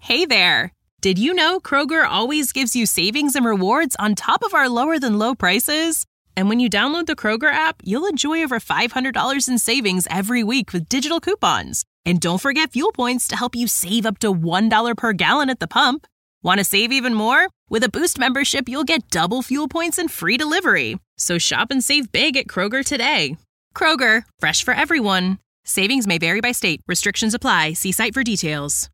Hey there! Did you know Kroger always gives you savings and rewards on top of our lower-than-low prices? And when you download the Kroger app, you'll enjoy over $500 in savings every week with digital coupons. And don't forget fuel points to help you save up to $1 per gallon at the pump. Want to save even more? With a Boost membership, you'll get double fuel points and free delivery. So shop and save big at Kroger today. Kroger, fresh for everyone. Savings may vary by state. Restrictions apply. See site for details.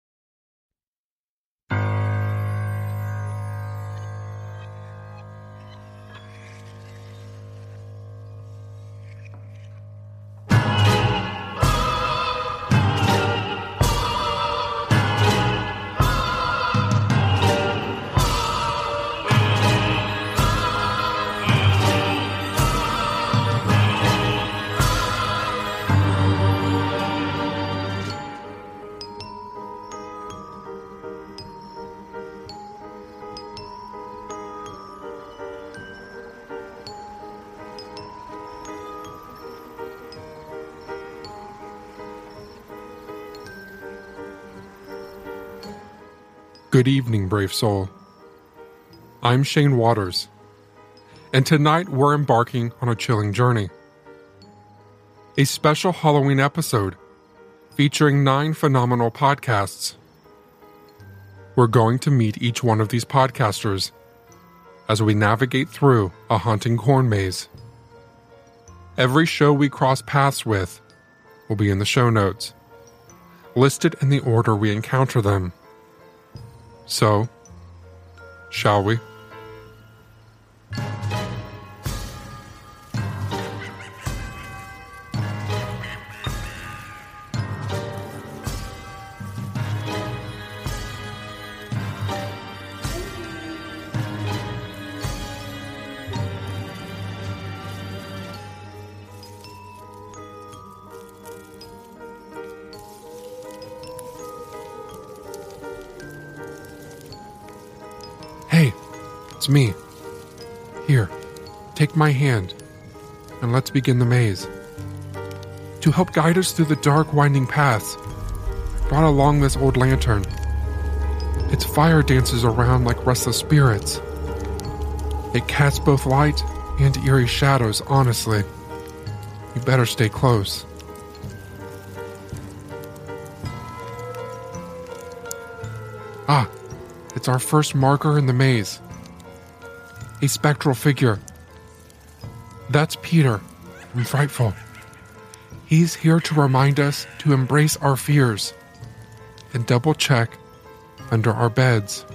Good evening, brave soul. I'm Shane Waters, and tonight we're embarking on a chilling journey. A special Halloween episode featuring 9 phenomenal podcasts. We're going to meet each one of these podcasters as we navigate through a haunting corn maze. Every show we cross paths with will be in the show notes, listed in the order we encounter them. So, shall we? Hey, it's me. Here, take my hand, and let's begin the maze. To help guide us through the dark, winding paths, I brought along this old lantern. Its fire dances around like restless spirits. It casts both light and eerie shadows, honestly. You better stay close. Ah, it's our first marker in the maze. A spectral figure. That's Peter from Frightful. He's here to remind us to embrace our fears and double check under our beds.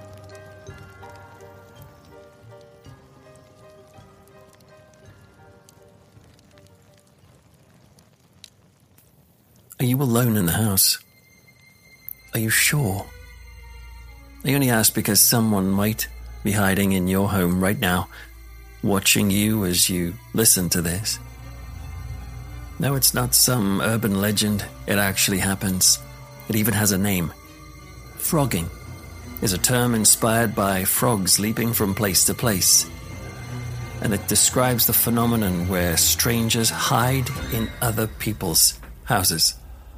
Are you alone in the house? Are you sure? I only ask because someone might be hiding in your home right now, watching you as you listen to this. No, it's not some urban legend. It actually happens. It even has a name. Frogging is a term inspired by frogs leaping from place to place. And it describes the phenomenon where strangers hide in other people's houses.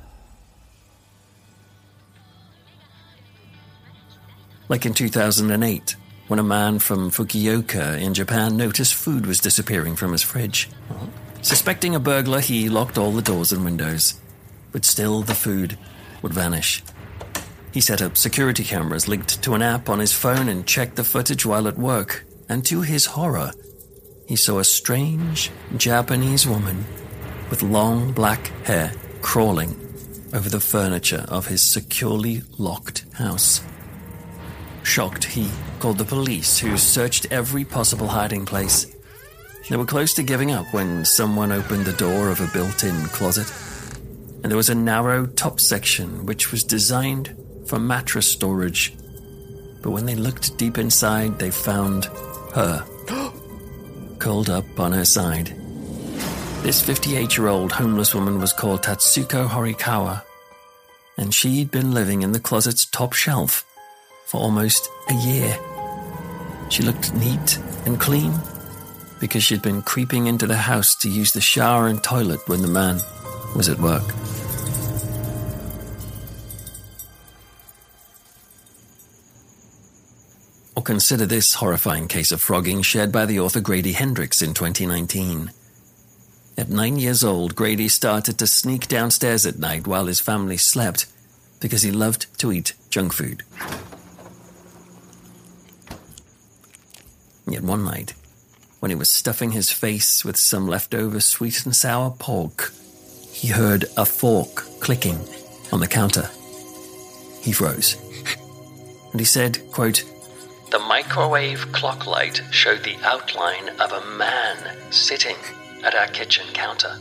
Like in 2008, when a man from Fukuoka in Japan noticed food was disappearing from his fridge. Suspecting a burglar, he locked all the doors and windows, but still the food would vanish. He set up security cameras linked to an app on his phone and checked the footage while at work, and to his horror, he saw a strange Japanese woman with long black hair crawling over the furniture of his securely locked house. Shocked, he called the police, who searched every possible hiding place. They were close to giving up when someone opened the door of a built-in closet, and there was a narrow top section which was designed for mattress storage. But when they looked deep inside, they found her, curled up on her side. This 58-year-old homeless woman was called Tatsuko Horikawa, and she'd been living in the closet's top shelf for almost a year. She looked neat and clean because she'd been creeping into the house to use the shower and toilet when the man was at work. Or consider this horrifying case of frogging shared by the author Grady Hendrix in 2019. At 9 years old, Grady started to sneak downstairs at night while his family slept because he loved to eat junk food. Yet one night, when he was stuffing his face with some leftover sweet and sour pork, he heard a fork clicking on the counter. He froze. And he said, quote, "The microwave clock light showed the outline of a man sitting at our kitchen counter."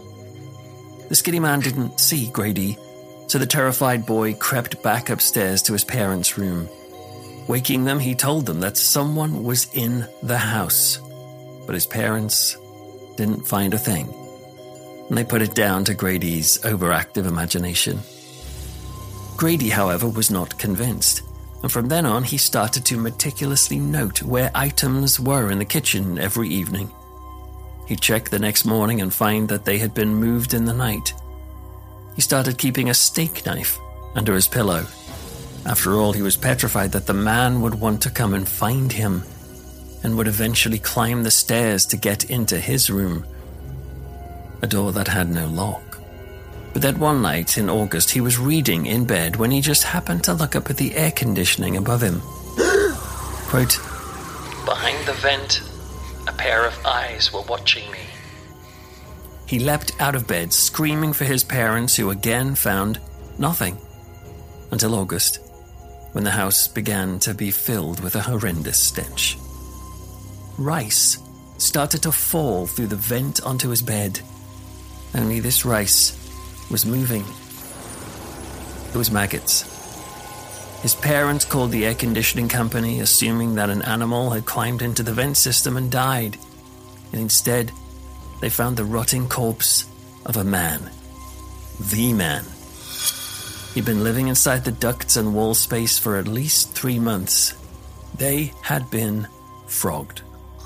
The skinny man didn't see Grady, so the terrified boy crept back upstairs to his parents' room. Waking them, he told them that someone was in the house, but his parents didn't find a thing, and they put it down to Grady's overactive imagination. Grady, however, was not convinced, and from then on he started to meticulously note where items were in the kitchen every evening. He'd check the next morning and find that they had been moved in the night. He started keeping a steak knife under his pillow. After all, he was petrified that the man would want to come and find him and would eventually climb the stairs to get into his room, a door that had no lock. But that one night in August, he was reading in bed when he just happened to look up at the air conditioning above him. Quote, "Behind the vent, a pair of eyes were watching me." He leapt out of bed, screaming for his parents, who again found nothing, until August, when the house began to be filled with a horrendous stench. Rice started to fall through the vent onto his bed. Only this rice was moving. It was maggots. His parents called the air conditioning company, assuming that an animal had climbed into the vent system and died. And instead, they found the rotting corpse of a man. The man. He'd been living inside the ducts and wall space for at least 3 months. They had been frogged.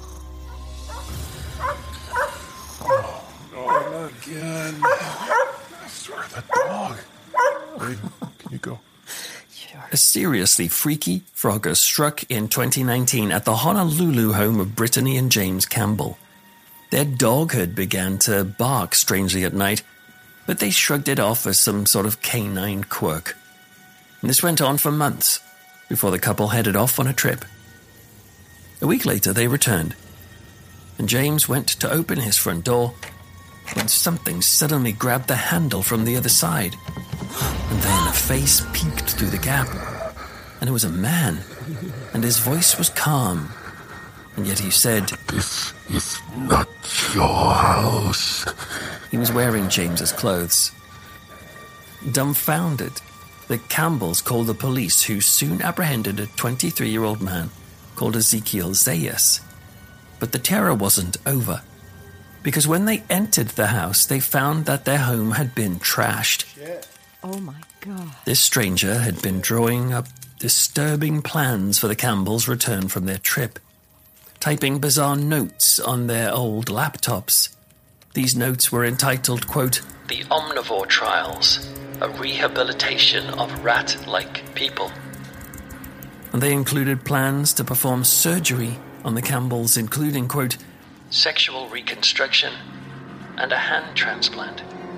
Oh, not again. I swear, that dog. Wait, can you go? A seriously freaky frogger struck in 2019 at the Honolulu home of Brittany and James Campbell. Their dog had began to bark strangely at night, but they shrugged it off as some sort of canine quirk. And this went on for months before the couple headed off on a trip. A week later, they returned, and James went to open his front door when something suddenly grabbed the handle from the other side. And then a face peeked through the gap, and it was a man, and his voice was calm. And yet he said, "This is not your house." He was wearing James's clothes. Dumbfounded, the Campbells called the police, who soon apprehended a 23-year-old man called Ezekiel Zayas. But the terror wasn't over, because when they entered the house, they found that their home had been trashed. Oh my God. This stranger had been drawing up disturbing plans for the Campbells' return from their trip, typing bizarre notes on their old laptops. These notes were entitled, quote, "The Omnivore Trials, a rehabilitation of rat-like people." And they included plans to perform surgery on the Campbells, including, quote, "sexual reconstruction and a hand transplant."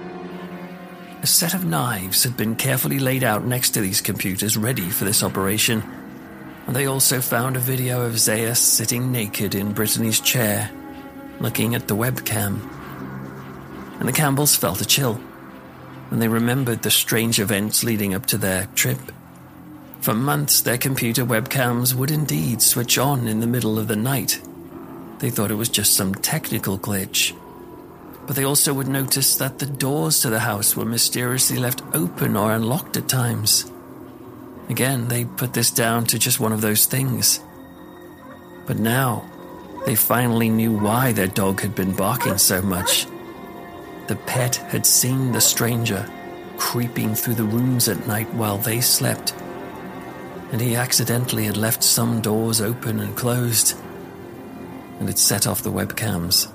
A set of knives had been carefully laid out next to these computers, ready for this operation. And they also found a video of Zayas sitting naked in Brittany's chair, looking at the webcam. And the Campbells felt a chill, and they remembered the strange events leading up to their trip. For months, their computer webcams would indeed switch on in the middle of the night. They thought it was just some technical glitch. But they also would notice that the doors to the house were mysteriously left open or unlocked at times. Again, they put this down to just one of those things. But now, they finally knew why their dog had been barking so much. The pet had seen the stranger creeping through the rooms at night while they slept, and he accidentally had left some doors open and closed, and it set off the webcams.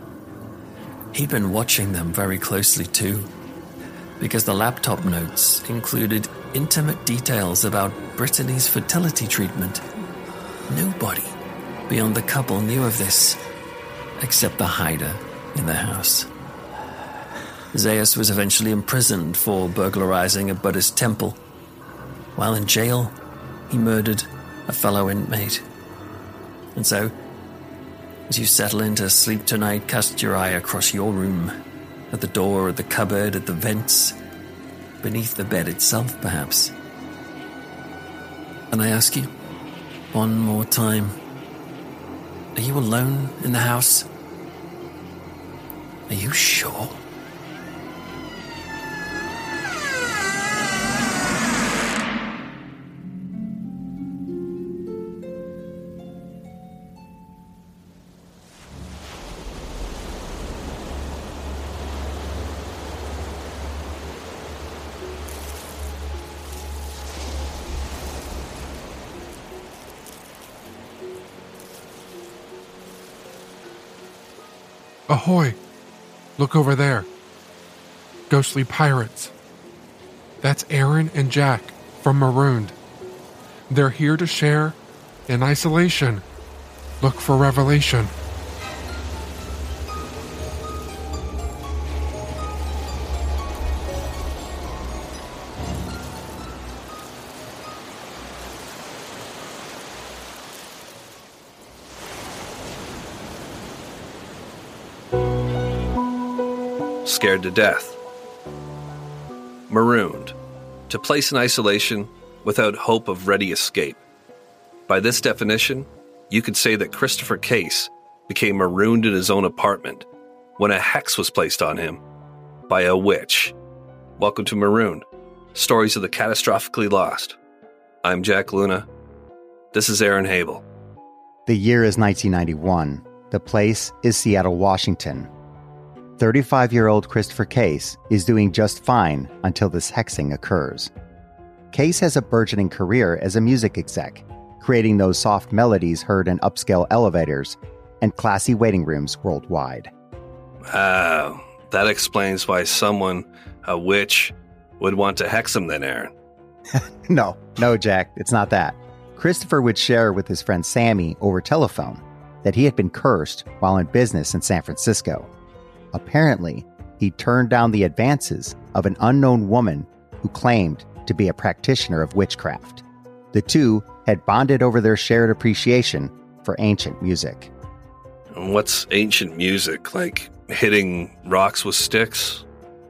He'd been watching them very closely too, because the laptop notes included intimate details about Brittany's fertility treatment. Nobody beyond the couple knew of this, except the hider in the house. Zaius was eventually imprisoned for burglarizing a Buddhist temple. While in jail, he murdered a fellow inmate. And so, as you settle into sleep tonight, cast your eye across your room, at the door, at the cupboard, at the vents, beneath the bed itself, perhaps. And I ask you, one more time, are you alone in the house? Are you sure? Ahoy! Look over there. Ghostly pirates. That's Aaron and Jack from Marooned. They're here to share in isolation. Look for revelation. Scared to death. Marooned. To place in isolation without hope of ready escape. By this definition, you could say that Christopher Case became marooned in his own apartment when a hex was placed on him by a witch. Welcome to Marooned, Stories of the Catastrophically Lost. I'm Jack Luna. This is Aaron Habel. The year is 1991. The place is Seattle, Washington. 35-year-old Christopher Case is doing just fine until this hexing occurs. Case has a burgeoning career as a music exec, creating those soft melodies heard in upscale elevators and classy waiting rooms worldwide. Wow, that explains why someone, a witch, would want to hex him then, Aaron. No, Jack, it's not that. Christopher would share with his friend Sammy over telephone that he had been cursed while in business in San Francisco. Apparently, he turned down the advances of an unknown woman who claimed to be a practitioner of witchcraft. The two had bonded over their shared appreciation for ancient music. And what's ancient music? Like hitting rocks with sticks?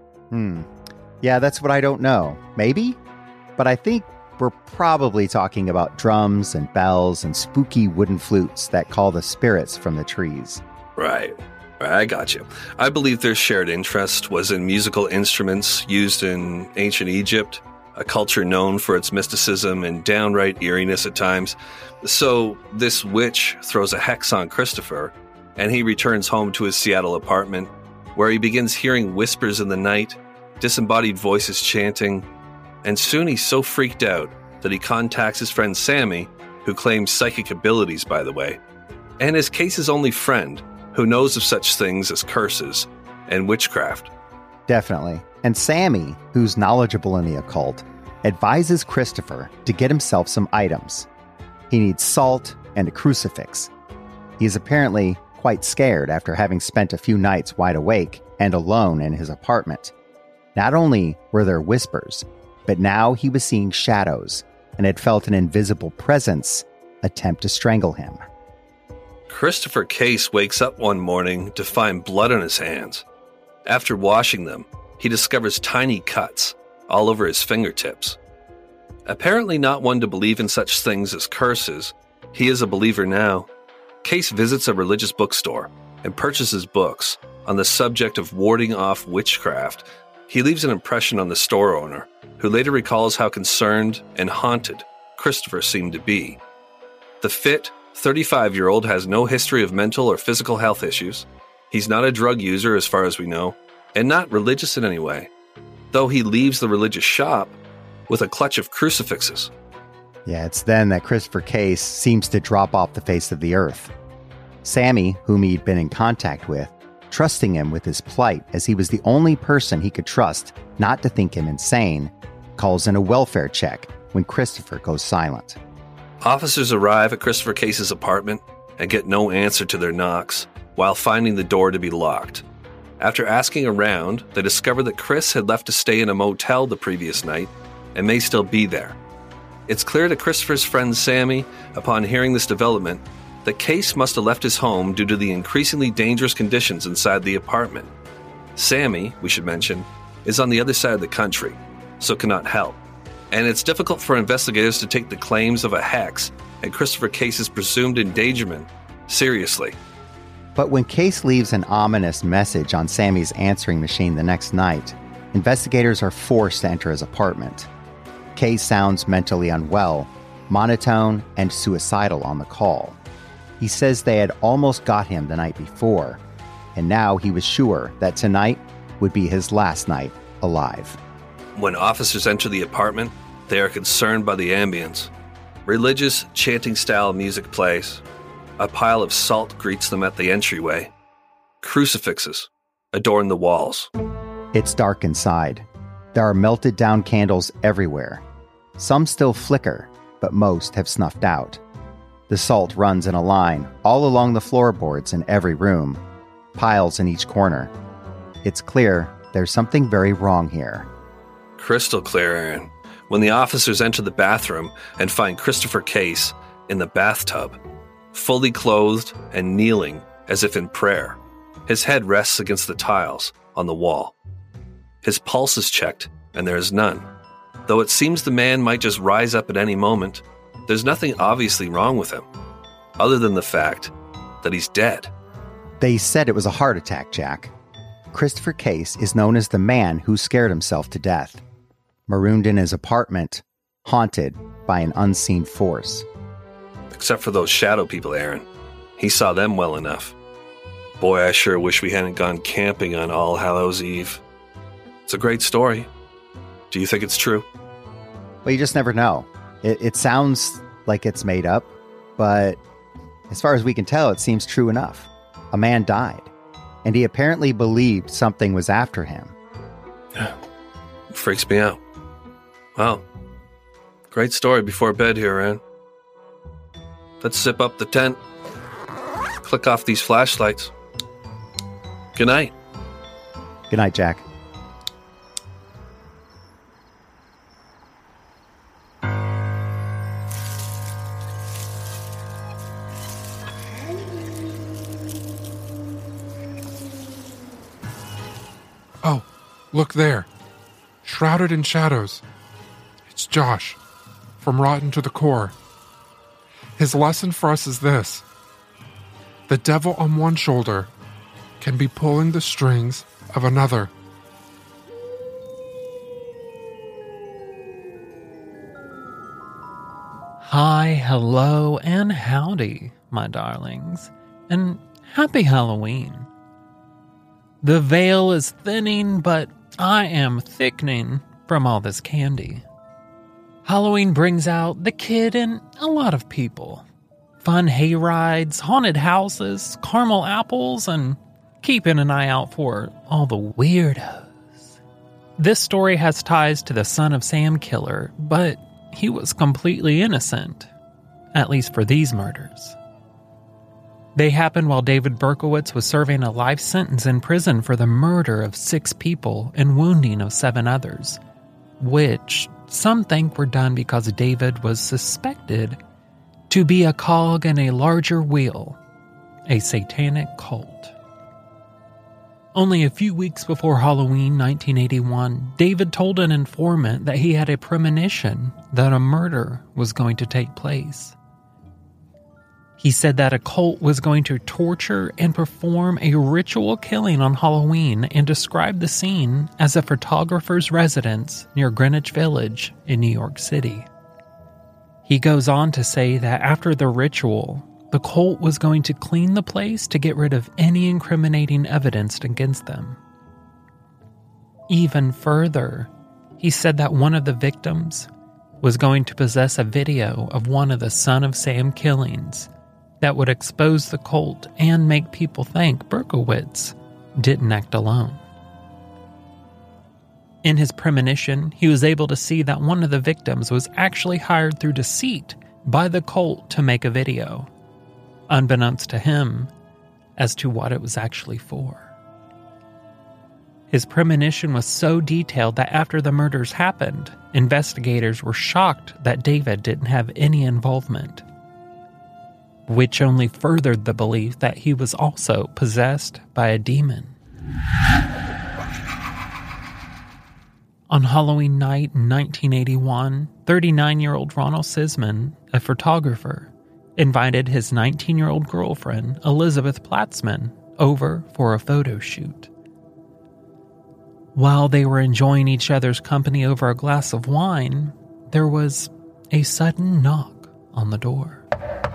Yeah, that's what I don't know. Maybe? But I think we're probably talking about drums and bells and spooky wooden flutes that call the spirits from the trees. Right. I got you. I believe their shared interest was in musical instruments used in ancient Egypt, a culture known for its mysticism and downright eeriness at times. So this witch throws a hex on Christopher, and he returns home to his Seattle apartment, where he begins hearing whispers in the night, disembodied voices chanting, and soon he's so freaked out that he contacts his friend Sammy, who claims psychic abilities, by the way, and is Case's only friend, who knows of such things as curses and witchcraft. Definitely. And Sammy, who's knowledgeable in the occult, advises Christopher to get himself some items. He needs salt and a crucifix. He is apparently quite scared after having spent a few nights wide awake and alone in his apartment. Not only were there whispers, but now he was seeing shadows and had felt an invisible presence attempt to strangle him. Christopher Case wakes up one morning to find blood on his hands. After washing them, he discovers tiny cuts all over his fingertips. Apparently not one to believe in such things as curses, he is a believer now. Case visits a religious bookstore and purchases books on the subject of warding off witchcraft. He leaves an impression on the store owner, who later recalls how concerned and haunted Christopher seemed to be. The fit, 35-year-old has no history of mental or physical health issues. He's not a drug user as far as we know, and not religious in any way, though he leaves the religious shop with a clutch of crucifixes. Yeah, it's then that Christopher Case seems to drop off the face of the earth. Sammy, whom he'd been in contact with, trusting him with his plight as he was the only person he could trust not to think him insane, calls in a welfare check when Christopher goes silent. Officers arrive at Christopher Case's apartment and get no answer to their knocks, while finding the door to be locked. After asking around, they discover that Chris had left to stay in a motel the previous night and may still be there. It's clear to Christopher's friend Sammy, upon hearing this development, that Case must have left his home due to the increasingly dangerous conditions inside the apartment. Sammy, we should mention, is on the other side of the country, so cannot help. And it's difficult for investigators to take the claims of a hex and Christopher Case's presumed endangerment seriously. But when Case leaves an ominous message on Sammy's answering machine the next night, investigators are forced to enter his apartment. Case sounds mentally unwell, monotone, and suicidal on the call. He says they had almost got him the night before, and now he was sure that tonight would be his last night alive. When officers enter the apartment, they are concerned by the ambience. Religious, chanting-style music plays. A pile of salt greets them at the entryway. Crucifixes adorn the walls. It's dark inside. There are melted down candles everywhere. Some still flicker, but most have snuffed out. The salt runs in a line all along the floorboards in every room, piles in each corner. It's clear there's something very wrong here. Crystal clear, Aaron. When the officers enter the bathroom and find Christopher Case in the bathtub, fully clothed and kneeling as if in prayer. His head rests against the tiles on the wall. His pulse is checked, and there is none. Though it seems the man might just rise up at any moment, there's nothing obviously wrong with him, other than the fact that he's dead. They said it was a heart attack, Jack. Christopher Case is known as the man who scared himself to death. Marooned in his apartment, haunted by an unseen force. Except for those shadow people, Aaron. He saw them well enough. Boy, I sure wish we hadn't gone camping on All Hallows Eve. It's a great story. Do you think it's true? Well, you just never know. It sounds like it's made up, but as far as we can tell, it seems true enough. A man died, and he apparently believed something was after him. It freaks me out. Wow. Great story before bed here, Aaron. Let's zip up the tent. Click off these flashlights. Good night. Good night, Jack. Oh, look there. Shrouded in shadows. It's Josh, from Rotten to the Core. His lesson for us is this. The devil on one shoulder can be pulling the strings of another. Hi, hello, and howdy, my darlings, and happy Halloween. The veil is thinning, but I am thickening from all this candy. Halloween brings out the kid in a lot of people. Fun hay rides, haunted houses, caramel apples, and keeping an eye out for all the weirdos. This story has ties to the Son of Sam killer, but he was completely innocent, at least for these murders. They happened while David Berkowitz was serving a life sentence in prison for the murder of 6 people and wounding of 7 others, which some think were done because David was suspected to be a cog in a larger wheel, a satanic cult. Only a few weeks before Halloween 1981, David told an informant that he had a premonition that a murder was going to take place. He said that a cult was going to torture and perform a ritual killing on Halloween and described the scene as a photographer's residence near Greenwich Village in New York City. He goes on to say that after the ritual, the cult was going to clean the place to get rid of any incriminating evidence against them. Even further, he said that one of the victims was going to possess a video of one of the Son of Sam killings that would expose the cult and make people think Berkowitz didn't act alone. In his premonition, he was able to see that one of the victims was actually hired through deceit by the cult to make a video, unbeknownst to him as to what it was actually for. His premonition was so detailed that after the murders happened, investigators were shocked that David didn't have any involvement, which only furthered the belief that he was also possessed by a demon. On Halloween night in 1981, 39-year-old Ronald Sisman, a photographer, invited his 19-year-old girlfriend, Elizabeth Platzman, over for a photo shoot. While they were enjoying each other's company over a glass of wine, there was a sudden knock on the door.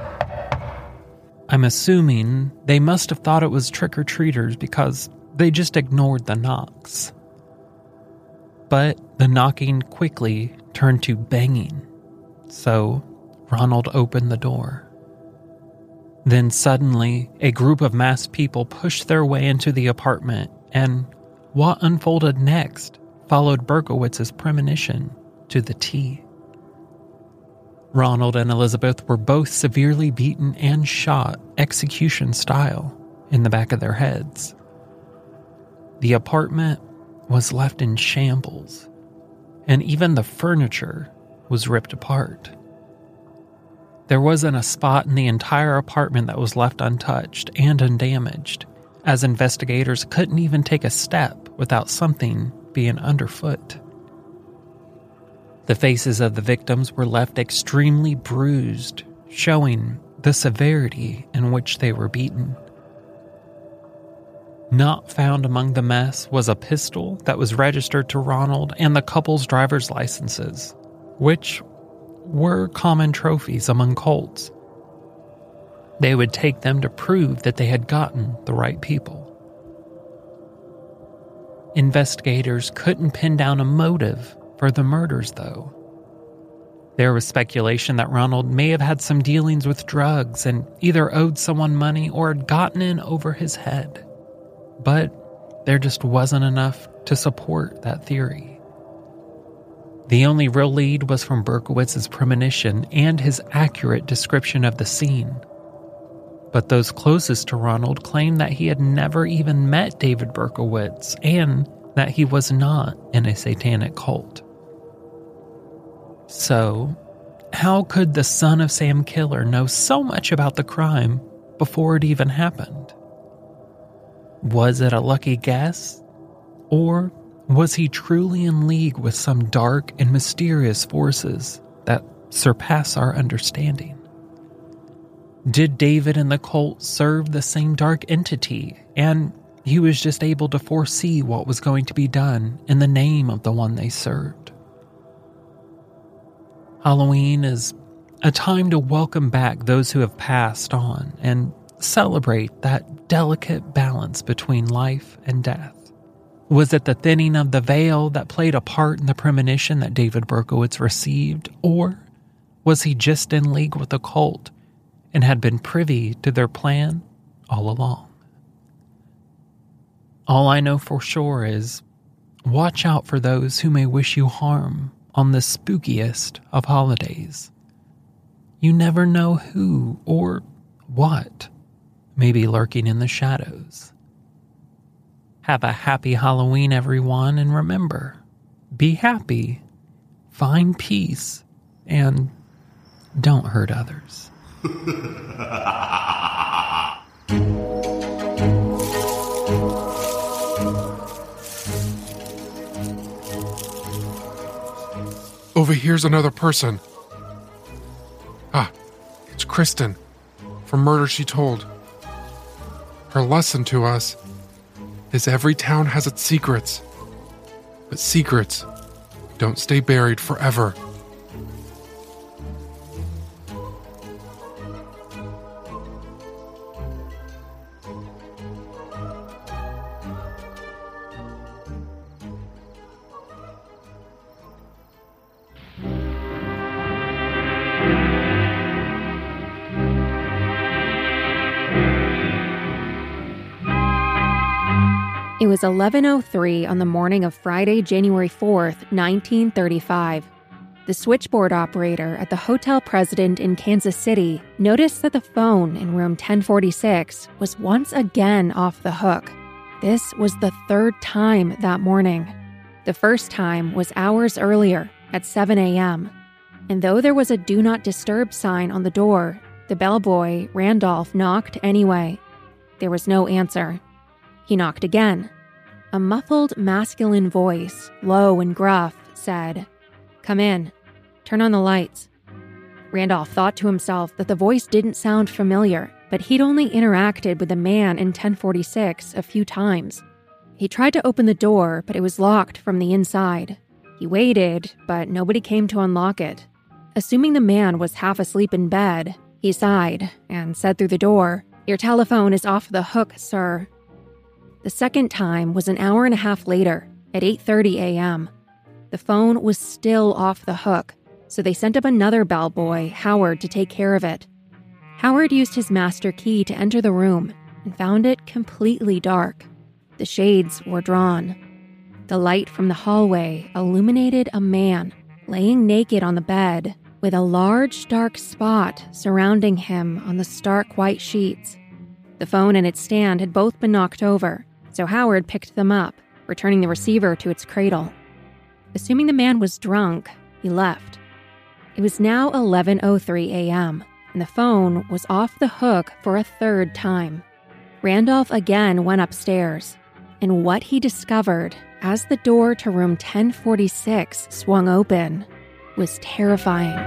I'm assuming they must have thought it was trick-or-treaters because they just ignored the knocks. But the knocking quickly turned to banging, so Ronald opened the door. Then suddenly, a group of masked people pushed their way into the apartment, and what unfolded next followed Berkowitz's premonition to the T. Ronald and Elizabeth were both severely beaten and shot execution style in the back of their heads. The apartment was left in shambles, and even the furniture was ripped apart. There wasn't a spot in the entire apartment that was left untouched and undamaged, as investigators couldn't even take a step without something being underfoot. The faces of the victims were left extremely bruised, showing the severity in which they were beaten. Not found among the mess was a pistol that was registered to Ronald and the couple's driver's licenses, which were common trophies among cults. They would take them to prove that they had gotten the right people. Investigators couldn't pin down a motive for the murders, though. There was speculation that Ronald may have had some dealings with drugs and either owed someone money or had gotten in over his head. But there just wasn't enough to support that theory. The only real lead was from Berkowitz's premonition and his accurate description of the scene. But those closest to Ronald claimed that he had never even met David Berkowitz and that he was not in a satanic cult. So, how could the son of Sam killer know so much about the crime before it even happened? Was it a lucky guess? Or was he truly in league with some dark and mysterious forces that surpass our understanding? Did David and the cult serve the same dark entity, and he was just able to foresee what was going to be done in the name of the one they served? Halloween is a time to welcome back those who have passed on and celebrate that delicate balance between life and death. Was it the thinning of the veil that played a part in the premonition that David Berkowitz received, or was he just in league with the cult and had been privy to their plan all along? All I know for sure is watch out for those who may wish you harm on the spookiest of holidays. You never know who or what may be lurking in the shadows. Have a happy Halloween, everyone, and remember, be happy, find peace, and don't hurt others. Over here's another person. It's Kristen, from Murder, She Told. Her lesson to us is every town has its secrets, but secrets don't stay buried forever. It was 11:03 on the morning of Friday, January 4th, 1935. The switchboard operator at the Hotel President in Kansas City noticed that the phone in room 1046 was once again off the hook. This was the third time that morning. The first time was hours earlier at 7 a.m. And though there was a do not disturb sign on the door, the bellboy, Randolph, knocked anyway. There was no answer. He knocked again. A muffled masculine voice, low and gruff, said, "Come in. Turn on the lights." Randolph thought to himself that the voice didn't sound familiar, but he'd only interacted with the man in 1046 a few times. He tried to open the door, but it was locked from the inside. He waited, but nobody came to unlock it. Assuming the man was half asleep in bed, he sighed and said through the door, "Your telephone is off the hook, sir." The second time was an hour and a half later, at 8:30 a.m. The phone was still off the hook, so they sent up another bellboy, Howard, to take care of it. Howard used his master key to enter the room and found it completely dark. The shades were drawn. The light from the hallway illuminated a man laying naked on the bed with a large dark spot surrounding him on the stark white sheets. The phone and its stand had both been knocked over, so Howard picked them up, returning the receiver to its cradle. Assuming the man was drunk, he left. It was now 11:03 a.m., and the phone was off the hook for a third time. Randolph again went upstairs, and what he discovered as the door to room 1046 swung open was terrifying.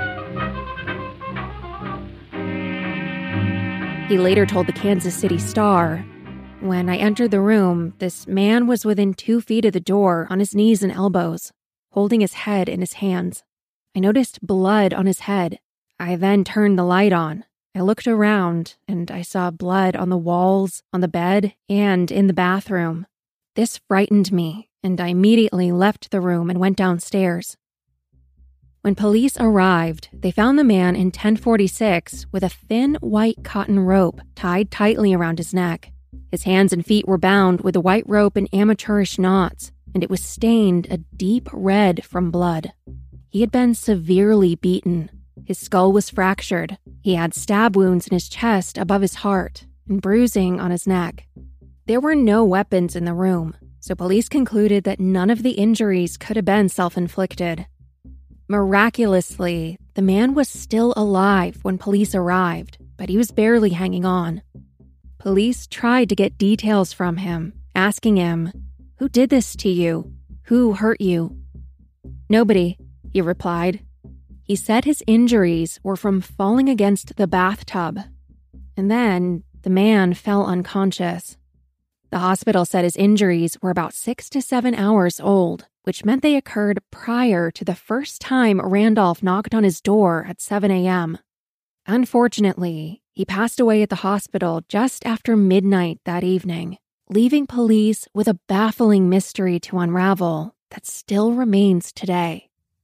He later told the Kansas City Star, "When I entered the room, this man was within 2 feet of the door on his knees and elbows, holding his head in his hands. I noticed blood on his head. I then turned the light on. I looked around, and I saw blood on the walls, on the bed, and in the bathroom. This frightened me, and I immediately left the room and went downstairs." When police arrived, they found the man in 1046 with a thin white cotton rope tied tightly around his neck. His hands and feet were bound with the white rope in amateurish knots, and it was stained a deep red from blood. He had been severely beaten. His skull was fractured. He had stab wounds in his chest above his heart and bruising on his neck. There were no weapons in the room, so police concluded that none of the injuries could have been self-inflicted. Miraculously, the man was still alive when police arrived, but he was barely hanging on. Police tried to get details from him, asking him, "Who did this to you? Who hurt you?" "Nobody," he replied. He said his injuries were from falling against the bathtub. And then the man fell unconscious. The hospital said his injuries were about 6 to 7 hours old, which meant they occurred prior to the first time Randolph knocked on his door at 7 a.m. Unfortunately, he passed away at the hospital just after midnight that evening, leaving police with a baffling mystery to unravel that still remains today.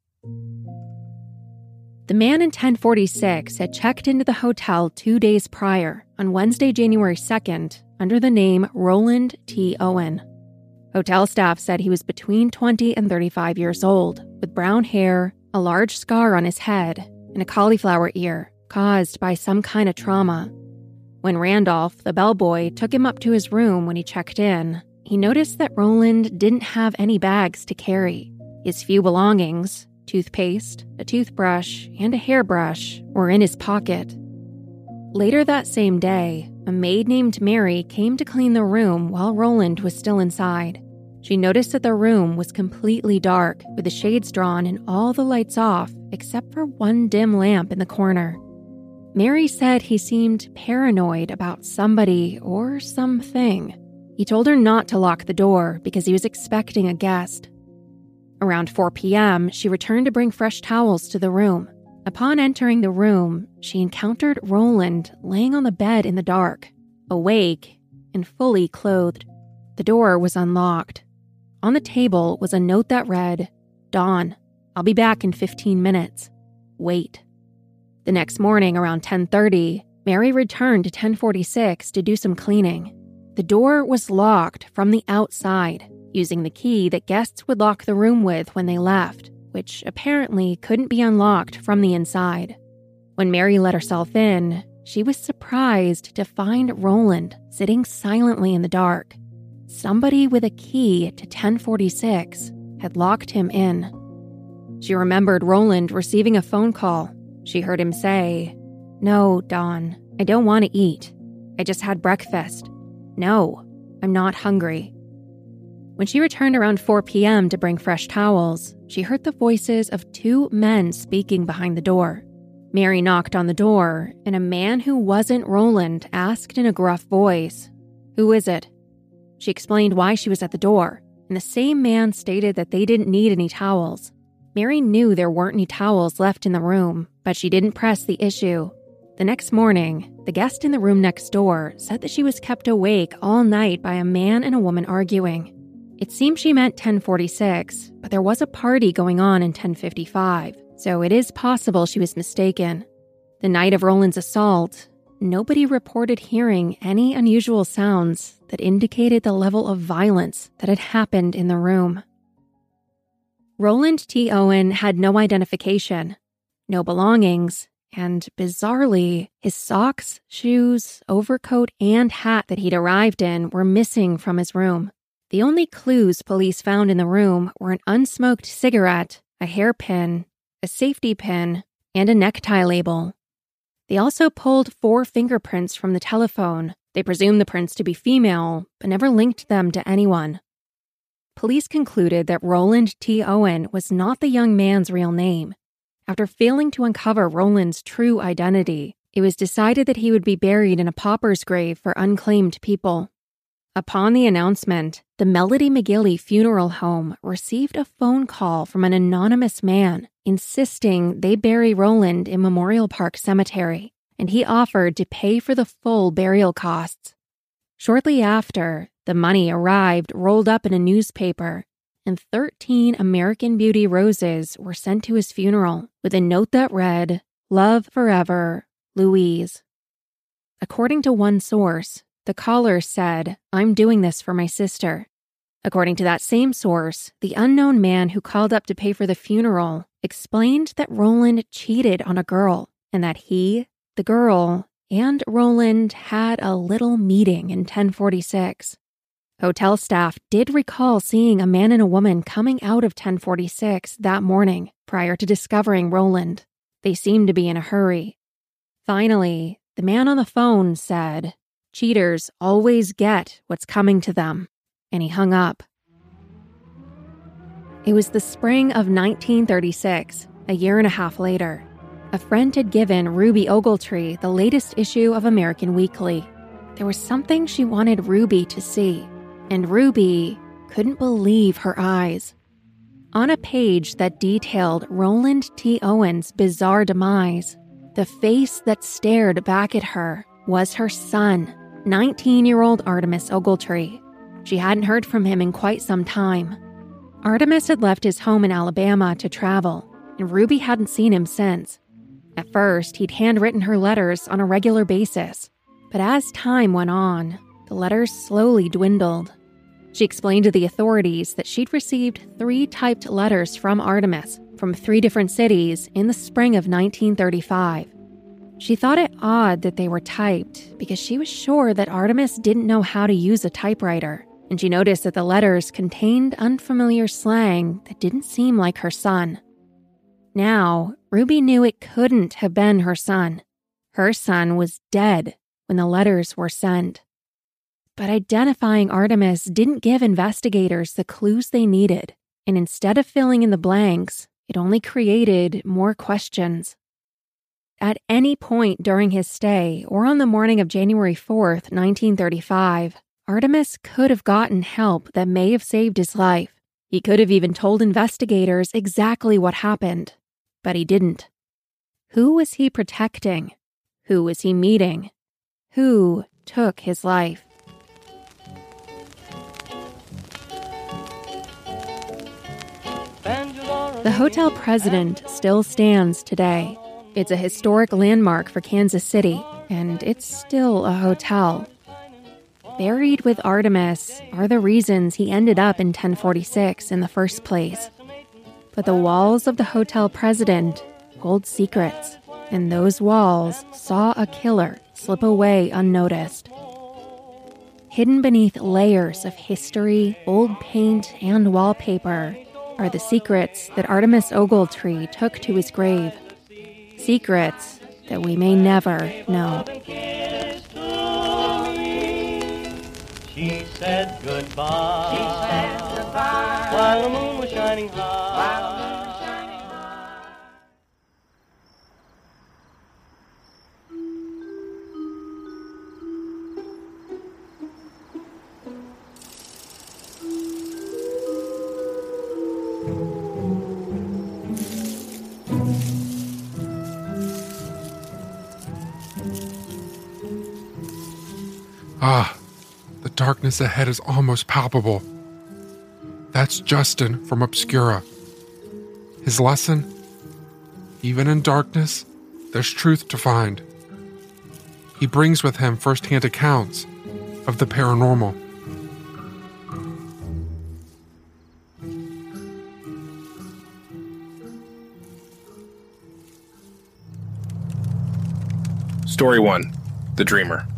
The man in 1046 had checked into the hotel 2 days prior, on Wednesday, January 2nd, under the name Roland T. Owen. Hotel staff said he was between 20 and 35 years old, with brown hair, a large scar on his head, and a cauliflower ear caused by some kind of trauma. When Randolph, the bellboy, took him up to his room when he checked in, he noticed that Roland didn't have any bags to carry. His few belongings, toothpaste, a toothbrush, and a hairbrush, were in his pocket. Later that same day, a maid named Mary came to clean the room while Roland was still inside. She noticed that the room was completely dark, with the shades drawn and all the lights off, except for one dim lamp in the corner. Mary said he seemed paranoid about somebody or something. He told her not to lock the door because he was expecting a guest. Around 4 p.m., she returned to bring fresh towels to the room. Upon entering the room, she encountered Roland laying on the bed in the dark, awake and fully clothed. The door was unlocked. On the table was a note that read, "Dawn, I'll be back in 15 minutes. Wait." The next morning around 10:30, Mary returned to 1046 to do some cleaning. The door was locked from the outside, using the key that guests would lock the room with when they left, which apparently couldn't be unlocked from the inside. When Mary let herself in, she was surprised to find Roland sitting silently in the dark. Somebody with a key to 1046 had locked him in. She remembered Roland receiving a phone call. She heard him say, "No, Dawn, I don't want to eat. I just had breakfast. No, I'm not hungry." When she returned around 4 p.m. to bring fresh towels, she heard the voices of 2 men speaking behind the door. Mary knocked on the door, and a man who wasn't Roland asked in a gruff voice, "Who is it?" She explained why she was at the door, and the same man stated that they didn't need any towels. Mary knew there weren't any towels left in the room, but she didn't press the issue. The next morning, the guest in the room next door said that she was kept awake all night by a man and a woman arguing. It seemed she meant 1046, but there was a party going on in 1055, so it is possible she was mistaken. The night of Roland's assault, nobody reported hearing any unusual sounds that indicated the level of violence that had happened in the room. Roland T. Owen had no identification, no belongings, and bizarrely, his socks, shoes, overcoat, and hat that he'd arrived in were missing from his room. The only clues police found in the room were an unsmoked cigarette, a hairpin, a safety pin, and a necktie label. They also pulled 4 fingerprints from the telephone. They presumed the prints to be female, but never linked them to anyone. Police concluded that Roland T. Owen was not the young man's real name. After failing to uncover Roland's true identity, it was decided that he would be buried in a pauper's grave for unclaimed people. Upon the announcement, the Melody McGilly Funeral Home received a phone call from an anonymous man insisting they bury Roland in Memorial Park Cemetery, and he offered to pay for the full burial costs. Shortly after, the money arrived rolled up in a newspaper, and 13 American Beauty roses were sent to his funeral with a note that read, "Love forever, Louise." According to one source, the caller said, "I'm doing this for my sister." According to that same source, the unknown man who called up to pay for the funeral explained that Roland cheated on a girl and that he, the girl, and Roland had a little meeting in 1046. Hotel staff did recall seeing a man and a woman coming out of 1046 that morning prior to discovering Roland. They seemed to be in a hurry. Finally, the man on the phone said, "Cheaters always get what's coming to them," and he hung up. It was the spring of 1936, a year and a half later. A friend had given Ruby Ogletree the latest issue of American Weekly. There was something she wanted Ruby to see, and Ruby couldn't believe her eyes. On a page that detailed Roland T. Owen's bizarre demise, the face that stared back at her was her son, 19-year-old Artemis Ogletree. She hadn't heard from him in quite some time. Artemis had left his home in Alabama to travel, and Ruby hadn't seen him since. At first, he'd handwritten her letters on a regular basis, but as time went on, the letters slowly dwindled. She explained to the authorities that she'd received 3 typed letters from Artemis from 3 different cities in the spring of 1935. She thought it odd that they were typed because she was sure that Artemis didn't know how to use a typewriter, and she noticed that the letters contained unfamiliar slang that didn't seem like her son. Now, Ruby knew it couldn't have been her son. Her son was dead when the letters were sent. But identifying Artemis didn't give investigators the clues they needed, and instead of filling in the blanks, it only created more questions. At any point during his stay or on the morning of January 4th, 1935, Artemis could have gotten help that may have saved his life. He could have even told investigators exactly what happened, but he didn't. Who was he protecting? Who was he meeting? Who took his life? The Hotel President still stands today. It's a historic landmark for Kansas City, and it's still a hotel. Buried with Artemis are the reasons he ended up in 1046 in the first place. But the walls of the Hotel President hold secrets, and those walls saw a killer slip away unnoticed. Hidden beneath layers of history, old paint, and wallpaper are the secrets that Artemis Ogletree took to his grave. Secrets that we may never know. She said goodbye. While the moon was shining high. The darkness ahead is almost palpable. That's Justin from Obscura. His lesson? Even in darkness, there's truth to find. He brings with him first-hand accounts of the paranormal. Story 1. The Dreamer.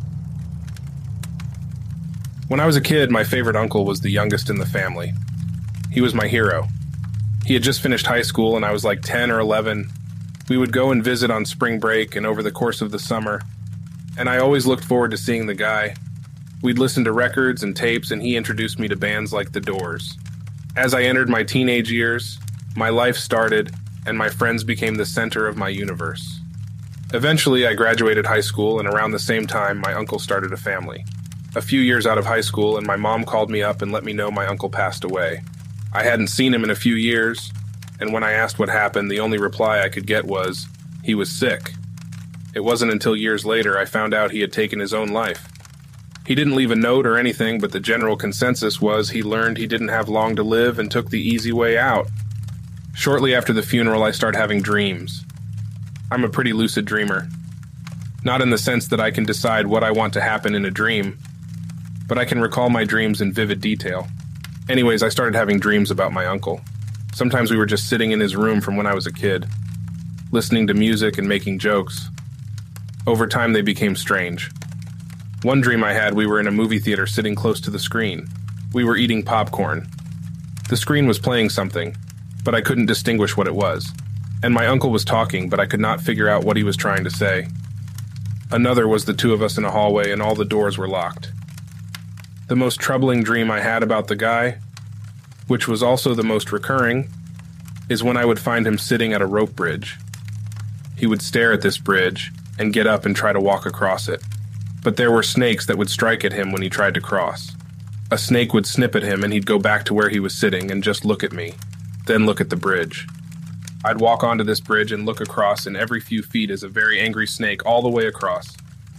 When I was a kid, my favorite uncle was the youngest in the family. He was my hero. He had just finished high school and I was like 10 or 11. We would go and visit on spring break and over the course of the summer, and I always looked forward to seeing the guy. We'd listen to records and tapes and he introduced me to bands like The Doors. As I entered my teenage years, my life started and my friends became the center of my universe. Eventually, I graduated high school, and around the same time, my uncle started a family. A few years out of high school, and my mom called me up and let me know my uncle passed away. I hadn't seen him in a few years, and when I asked what happened, the only reply I could get was, he was sick. It wasn't until years later I found out he had taken his own life. He didn't leave a note or anything, but the general consensus was he learned he didn't have long to live and took the easy way out. Shortly after the funeral, I started having dreams. I'm a pretty lucid dreamer. Not in the sense that I can decide what I want to happen in a dream, but I can recall my dreams in vivid detail. Anyways, I started having dreams about my uncle. Sometimes we were just sitting in his room from when I was a kid, listening to music and making jokes. Over time, they became strange. One dream I had, we were in a movie theater sitting close to the screen. We were eating popcorn. The screen was playing something, but I couldn't distinguish what it was. And my uncle was talking, but I could not figure out what he was trying to say. Another was the two of us in a hallway and all the doors were locked. The most troubling dream I had about the guy, which was also the most recurring, is when I would find him sitting at a rope bridge. He would stare at this bridge and get up and try to walk across it. But there were snakes that would strike at him when he tried to cross. A snake would snip at him and he'd go back to where he was sitting and just look at me, then look at the bridge. I'd walk onto this bridge and look across, and every few feet is a very angry snake all the way across.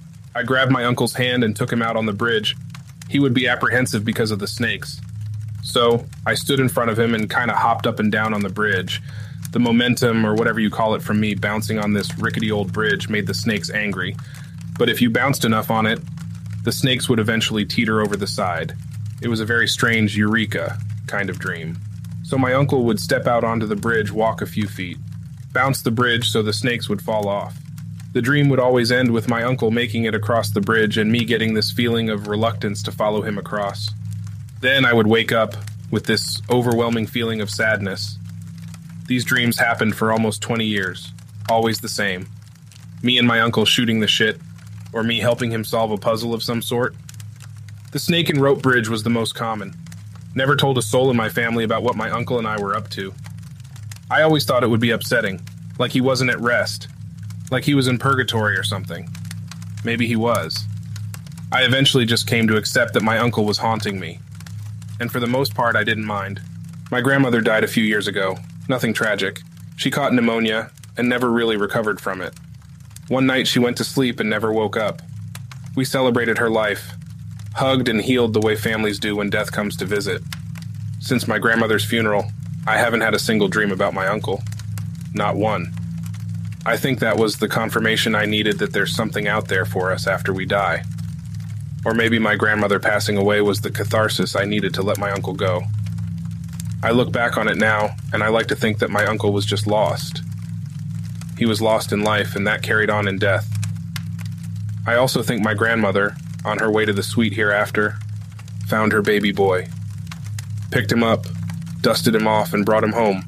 I grabbed my uncle's hand and took him out on the bridge. He would be apprehensive because of the snakes. So I stood in front of him and kind of hopped up and down on the bridge. The momentum, or whatever you call it, from me bouncing on this rickety old bridge made the snakes angry. But if you bounced enough on it, the snakes would eventually teeter over the side. It was a very strange eureka kind of dream. So my uncle would step out onto the bridge, walk a few feet, bounce the bridge so the snakes would fall off. The dream would always end with my uncle making it across the bridge and me getting this feeling of reluctance to follow him across. Then I would wake up with this overwhelming feeling of sadness. These dreams happened for almost 20 years, always the same. Me and my uncle shooting the shit, or me helping him solve a puzzle of some sort. The snake and rope bridge was the most common. Never told a soul in my family about what my uncle and I were up to. I always thought it would be upsetting, like he wasn't at rest, like he was in purgatory or something. Maybe he was. I eventually just came to accept that my uncle was haunting me. And for the most part, I didn't mind. My grandmother died a few years ago. Nothing tragic. She caught pneumonia and never really recovered from it. One night she went to sleep and never woke up. We celebrated her life, hugged and healed the way families do when death comes to visit. Since my grandmother's funeral, I haven't had a single dream about my uncle. Not one. I think that was the confirmation I needed that there's something out there for us after we die. Or maybe my grandmother passing away was the catharsis I needed to let my uncle go. I look back on it now, and I like to think that my uncle was just lost. He was lost in life, and that carried on in death. I also think my grandmother, on her way to the sweet hereafter, found her baby boy, picked him up, dusted him off, and brought him home.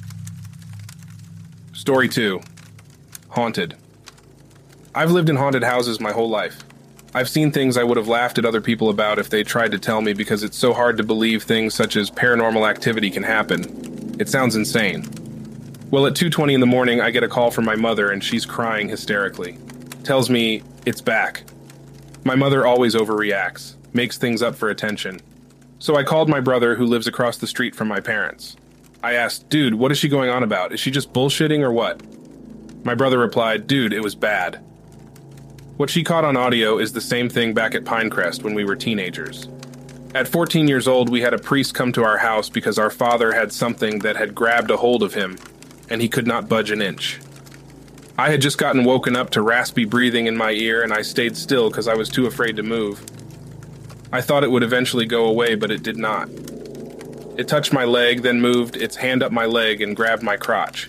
Story 2. Haunted. I've lived in haunted houses my whole life. I've seen things I would have laughed at other people about if they tried to tell me because it's so hard to believe things such as paranormal activity can happen. It sounds insane. Well, at 2:20 in the morning, I get a call from my mother and she's crying hysterically. Tells me it's back. My mother always overreacts, makes things up for attention. So I called my brother who lives across the street from my parents. I asked, dude, what is she going on about? Is she just bullshitting or what? My brother replied, dude, it was bad. What she caught on audio is the same thing back at Pinecrest when we were teenagers. At 14 years old, we had a priest come to our house because our father had something that had grabbed a hold of him, and he could not budge an inch. I had just gotten woken up to raspy breathing in my ear, and I stayed still because I was too afraid to move. I thought it would eventually go away, but it did not. It touched my leg, then moved its hand up my leg and grabbed my crotch.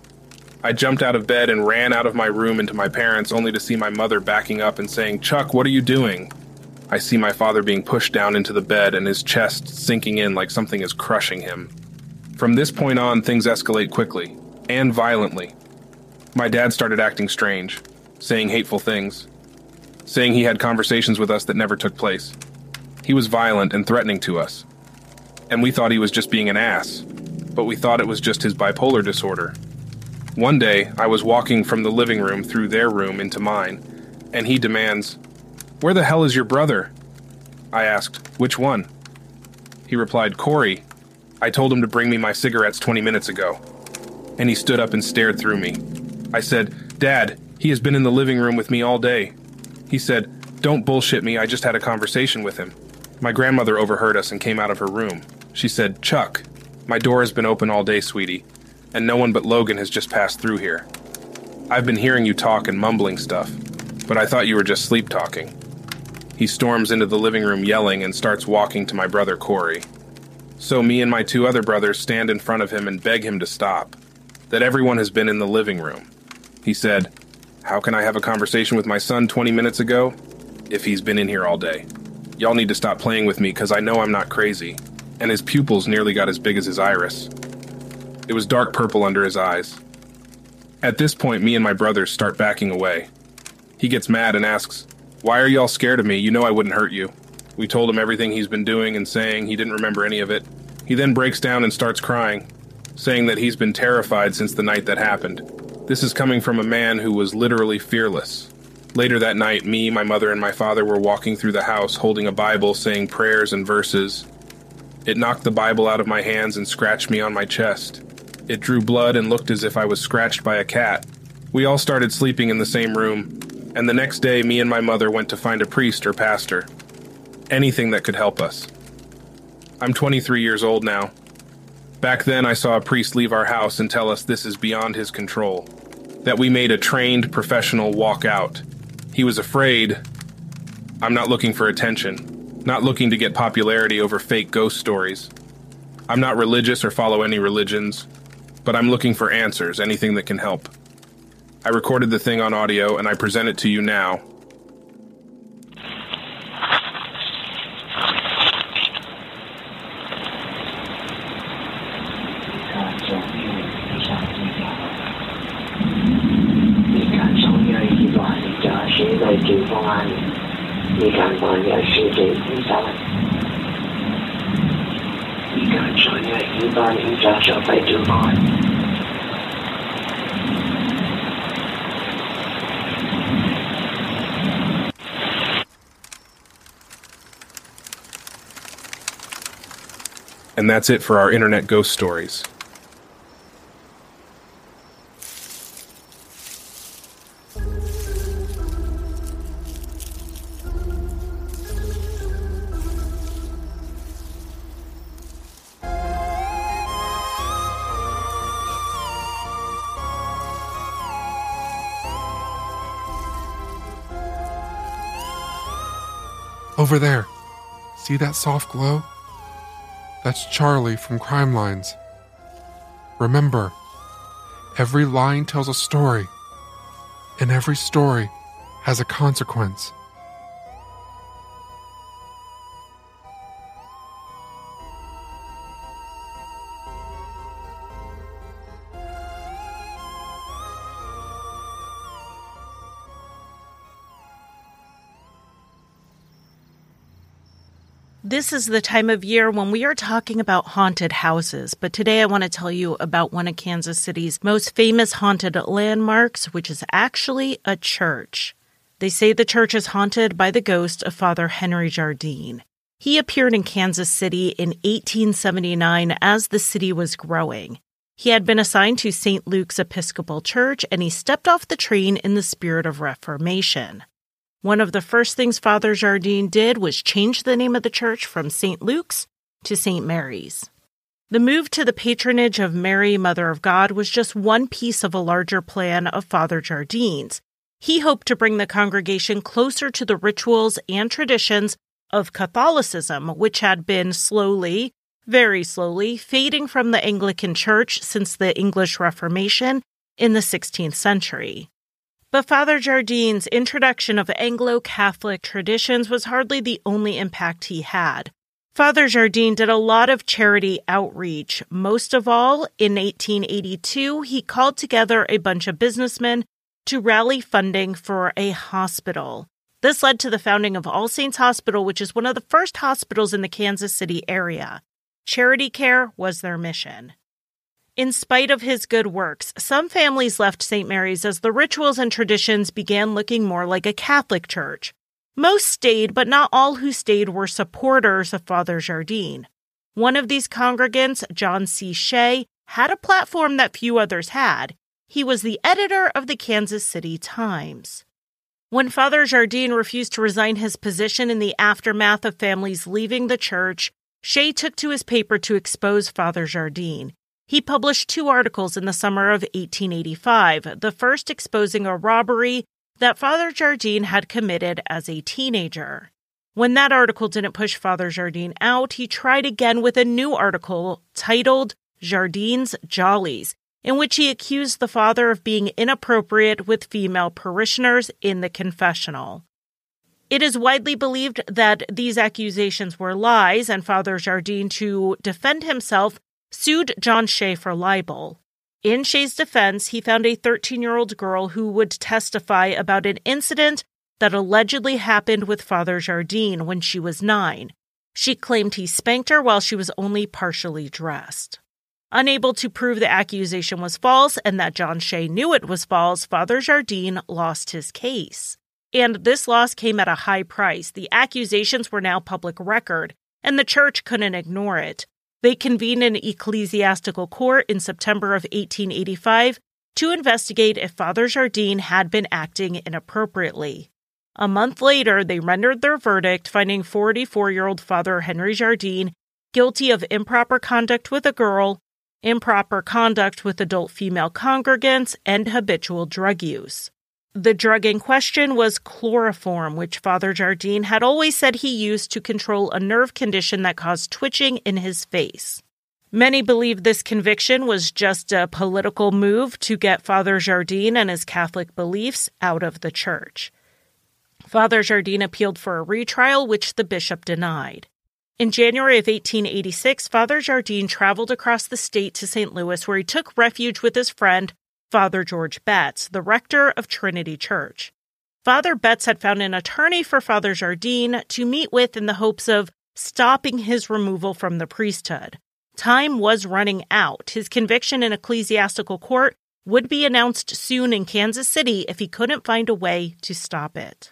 I jumped out of bed and ran out of my room into my parents', only to see my mother backing up and saying, Chuck, what are you doing? I see my father being pushed down into the bed and his chest sinking in like something is crushing him. From this point on, things escalate quickly, and violently. My dad started acting strange, saying hateful things, saying he had conversations with us that never took place. He was violent and threatening to us. And we thought he was just being an ass, but we thought it was just his bipolar disorder. One day, I was walking from the living room through their room into mine, and he demands, "Where the hell is your brother?" I asked, "Which one?" He replied, "Corey. I told him to bring me my cigarettes 20 minutes ago." And he stood up and stared through me. I said, "Dad, he has been in the living room with me all day." He said, "Don't bullshit me, I just had a conversation with him." My grandmother overheard us and came out of her room. She said, "Chuck, my door has been open all day, sweetie, and no one but Logan has just passed through here. I've been hearing you talk and mumbling stuff, but I thought you were just sleep talking." He storms into the living room yelling and starts walking to my brother Corey. So me and my two other brothers stand in front of him and beg him to stop, that everyone has been in the living room. He said, "How can I have a conversation with my son 20 minutes ago if he's been in here all day? Y'all need to stop playing with me because I know I'm not crazy." And his pupils nearly got as big as his iris. It was dark purple under his eyes. At this point, me and my brothers start backing away. He gets mad and asks, "Why are y'all scared of me? You know I wouldn't hurt you." We told him everything he's been doing and saying he didn't remember any of it. He then breaks down and starts crying, saying that he's been terrified since the night that happened. This is coming from a man who was literally fearless. Later that night, me, my mother, and my father were walking through the house holding a Bible, saying prayers and verses. It knocked the Bible out of my hands and scratched me on my chest. It drew blood and looked as if I was scratched by a cat. We all started sleeping in the same room, and the next day me and my mother went to find a priest or pastor. Anything that could help us. I'm 23 years old now. Back then I saw a priest leave our house and tell us this is beyond his control, that we made a trained professional walk out. He was afraid. I'm not looking for attention, not looking to get popularity over fake ghost stories. I'm not religious or follow any religions, but I'm looking for answers, anything that can help. I recorded the thing on audio and I present it to you now. And that's it for our internet ghost stories. Over there. See that soft glow? That's Charlie from Crime Lines. Remember, every line tells a story, and every story has a consequence. This is the time of year when we are talking about haunted houses, but today I want to tell you about one of Kansas City's most famous haunted landmarks, which is actually a church. They say the church is haunted by the ghost of Father Henry Jardine. He appeared in Kansas City in 1879 as the city was growing. He had been assigned to St. Luke's Episcopal Church, and he stepped off the train in the spirit of Reformation. One of the first things Father Jardine did was change the name of the church from St. Luke's to St. Mary's. The move to the patronage of Mary, Mother of God, was just one piece of a larger plan of Father Jardine's. He hoped to bring the congregation closer to the rituals and traditions of Catholicism, which had been slowly, very slowly, fading from the Anglican Church since the English Reformation in the 16th century. But Father Jardine's introduction of Anglo-Catholic traditions was hardly the only impact he had. Father Jardine did a lot of charity outreach. Most of all, in 1882, he called together a bunch of businessmen to rally funding for a hospital. This led to the founding of All Saints Hospital, which is one of the first hospitals in the Kansas City area. Charity care was their mission. In spite of his good works, some families left St. Mary's as the rituals and traditions began looking more like a Catholic church. Most stayed, but not all who stayed were supporters of Father Jardine. One of these congregants, John C. Shea, had a platform that few others had. He was the editor of the Kansas City Times. When Father Jardine refused to resign his position in the aftermath of families leaving the church, Shea took to his paper to expose Father Jardine. He published 2 articles in the summer of 1885, the first exposing a robbery that Father Jardine had committed as a teenager. When that article didn't push Father Jardine out, he tried again with a new article titled Jardine's Jollies, in which he accused the father of being inappropriate with female parishioners in the confessional. It is widely believed that these accusations were lies, and Father Jardine, to defend himself, sued John Shea for libel. In Shea's defense, he found a 13-year-old girl who would testify about an incident that allegedly happened with Father Jardine when she was 9. She claimed he spanked her while she was only partially dressed. Unable to prove the accusation was false and that John Shea knew it was false, Father Jardine lost his case. And this loss came at a high price. The accusations were now public record, and the church couldn't ignore it. They convened an ecclesiastical court in September of 1885 to investigate if Father Jardine had been acting inappropriately. A month later, they rendered their verdict, finding 44-year-old Father Henry Jardine guilty of improper conduct with a girl, improper conduct with adult female congregants, and habitual drug use. The drug in question was chloroform, which Father Jardine had always said he used to control a nerve condition that caused twitching in his face. Many believe this conviction was just a political move to get Father Jardine and his Catholic beliefs out of the church. Father Jardine appealed for a retrial, which the bishop denied. In January of 1886, Father Jardine traveled across the state to St. Louis, where he took refuge with his friend, Father George Betts, the rector of Trinity Church. Father Betts had found an attorney for Father Jardine to meet with in the hopes of stopping his removal from the priesthood. Time was running out. His conviction in ecclesiastical court would be announced soon in Kansas City if he couldn't find a way to stop it.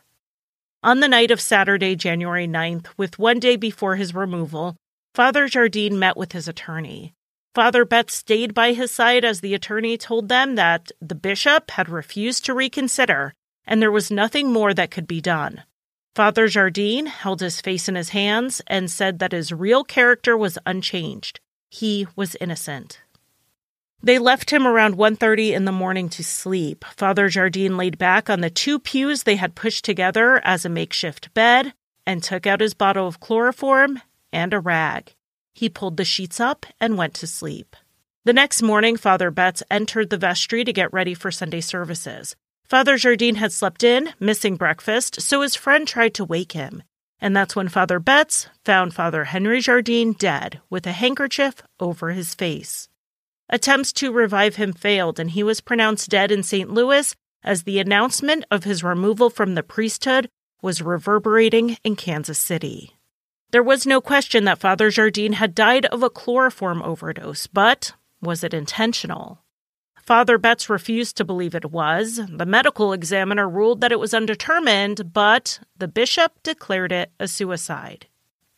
On the night of Saturday, January 9th, with one day before his removal, Father Jardine met with his attorney. Father Betts stayed by his side as the attorney told them that the bishop had refused to reconsider, and there was nothing more that could be done. Father Jardine held his face in his hands and said that his real character was unchanged. He was innocent. They left him around 1:30 in the morning to sleep. Father Jardine laid back on the 2 pews they had pushed together as a makeshift bed and took out his bottle of chloroform and a rag. He pulled the sheets up and went to sleep. The next morning, Father Betts entered the vestry to get ready for Sunday services. Father Jardine had slept in, missing breakfast, so his friend tried to wake him. And that's when Father Betts found Father Henry Jardine dead with a handkerchief over his face. Attempts to revive him failed, and he was pronounced dead in St. Louis as the announcement of his removal from the priesthood was reverberating in Kansas City. There was no question that Father Jardine had died of a chloroform overdose, but was it intentional? Father Betts refused to believe it was. The medical examiner ruled that it was undetermined, but the bishop declared it a suicide.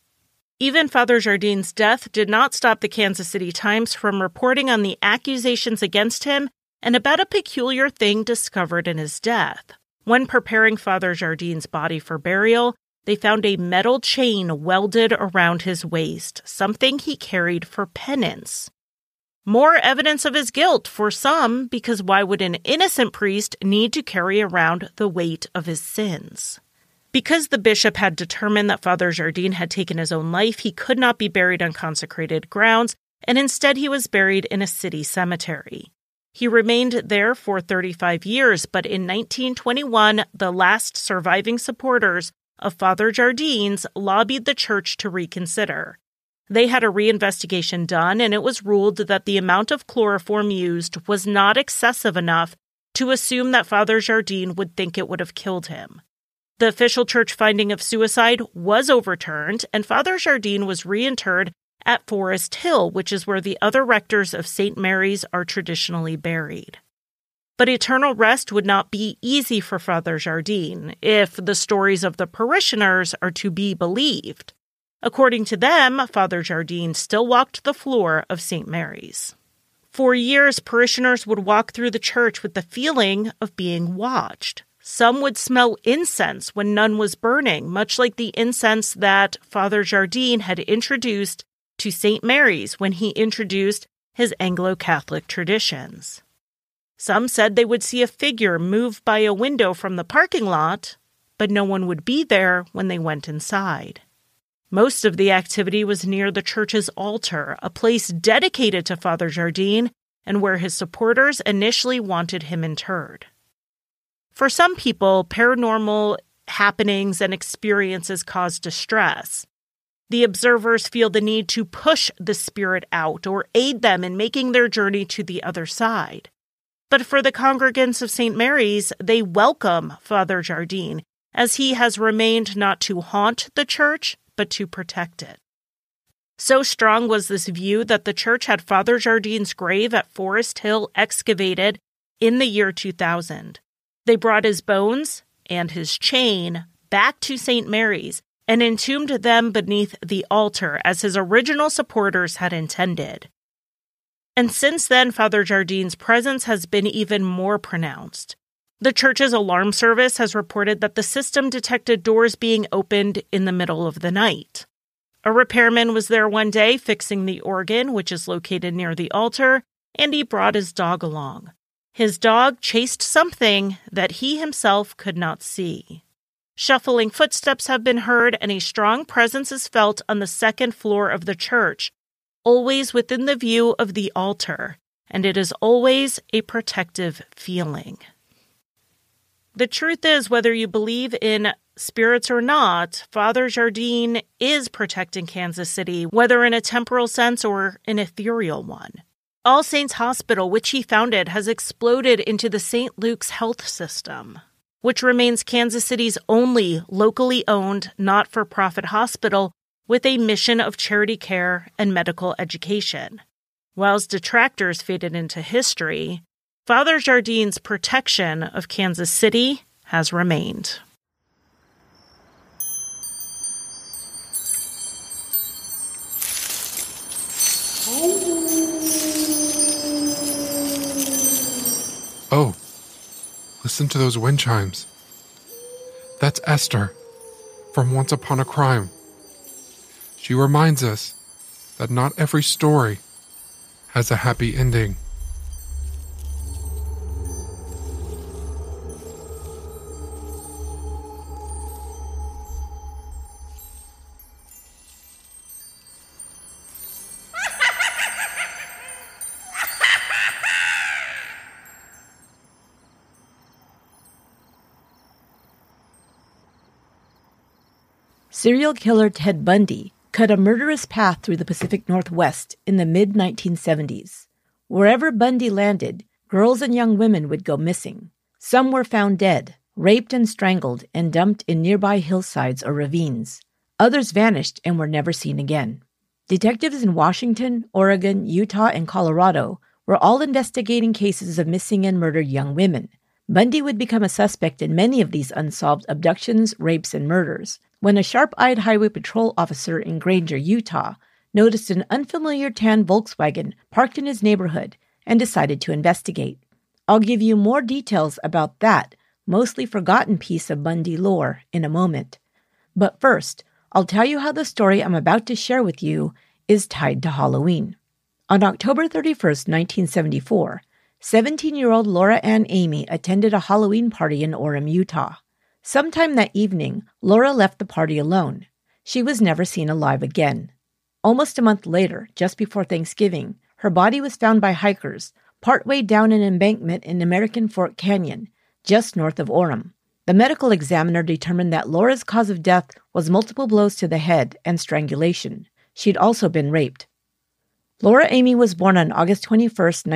Even Father Jardine's death did not stop the Kansas City Times from reporting on the accusations against him and about a peculiar thing discovered in his death. When preparing Father Jardine's body for burial, they found a metal chain welded around his waist, something he carried for penance. More evidence of his guilt for some, because why would an innocent priest need to carry around the weight of his sins? Because the bishop had determined that Father Jardine had taken his own life, he could not be buried on consecrated grounds, and instead he was buried in a city cemetery. He remained there for 35 years, but in 1921, the last surviving supporters of Father Jardine's lobbied the church to reconsider. They had a reinvestigation done, and it was ruled that the amount of chloroform used was not excessive enough to assume that Father Jardine would think it would have killed him. The official church finding of suicide was overturned, and Father Jardine was reinterred at Forest Hill, which is where the other rectors of St. Mary's are traditionally buried. But eternal rest would not be easy for Father Jardine, if the stories of the parishioners are to be believed. According to them, Father Jardine still walked the floor of St. Mary's. For years, parishioners would walk through the church with the feeling of being watched. Some would smell incense when none was burning, much like the incense that Father Jardine had introduced to St. Mary's when he introduced his Anglo-Catholic traditions. Some said they would see a figure move by a window from the parking lot, but no one would be there when they went inside. Most of the activity was near the church's altar, a place dedicated to Father Jardine and where his supporters initially wanted him interred. For some people, paranormal happenings and experiences cause distress. The observers feel the need to push the spirit out or aid them in making their journey to the other side. But for the congregants of St. Mary's, they welcome Father Jardine, as he has remained not to haunt the church, but to protect it. So strong was this view that the church had Father Jardine's grave at Forest Hill excavated in the year 2000. They brought his bones and his chain back to St. Mary's and entombed them beneath the altar as his original supporters had intended. And since then, Father Jardine's presence has been even more pronounced. The church's alarm service has reported that the system detected doors being opened in the middle of the night. A repairman was there one day fixing the organ, which is located near the altar, and he brought his dog along. His dog chased something that he himself could not see. Shuffling footsteps have been heard, and a strong presence is felt on the second floor of the church, always within the view of the altar, and it is always a protective feeling. The truth is, whether you believe in spirits or not, Father Jardine is protecting Kansas City, whether in a temporal sense or an ethereal one. All Saints Hospital, which he founded, has exploded into the St. Luke's health system, which remains Kansas City's only locally owned, not-for-profit hospital with a mission of charity care and medical education. Whilst detractors faded into history, Father Jardine's protection of Kansas City has remained. Oh, listen to those wind chimes. That's Esther from Once Upon a Crime. She reminds us that not every story has a happy ending. Serial killer Ted Bundy cut a murderous path through the Pacific Northwest in the mid-1970s. Wherever Bundy landed, girls and young women would go missing. Some were found dead, raped and strangled, and dumped in nearby hillsides or ravines. Others vanished and were never seen again. Detectives in Washington, Oregon, Utah, and Colorado were all investigating cases of missing and murdered young women. Bundy would become a suspect in many of these unsolved abductions, rapes, and murders when a sharp-eyed highway patrol officer in Granger, Utah, noticed an unfamiliar tan Volkswagen parked in his neighborhood and decided to investigate. I'll give you more details about that mostly forgotten piece of Bundy lore in a moment. But first, I'll tell you how the story I'm about to share with you is tied to Halloween. On October 31st, 1974, 17-year-old Laura Ann Amy attended a Halloween party in Orem, Utah. Sometime that evening, Laura left the party alone. She was never seen alive again. Almost a month later, just before Thanksgiving, her body was found by hikers partway down an embankment in American Fork Canyon, just north of Orem. The medical examiner determined that Laura's cause of death was multiple blows to the head and strangulation. She'd also been raped. Laura Amy was born on August 21,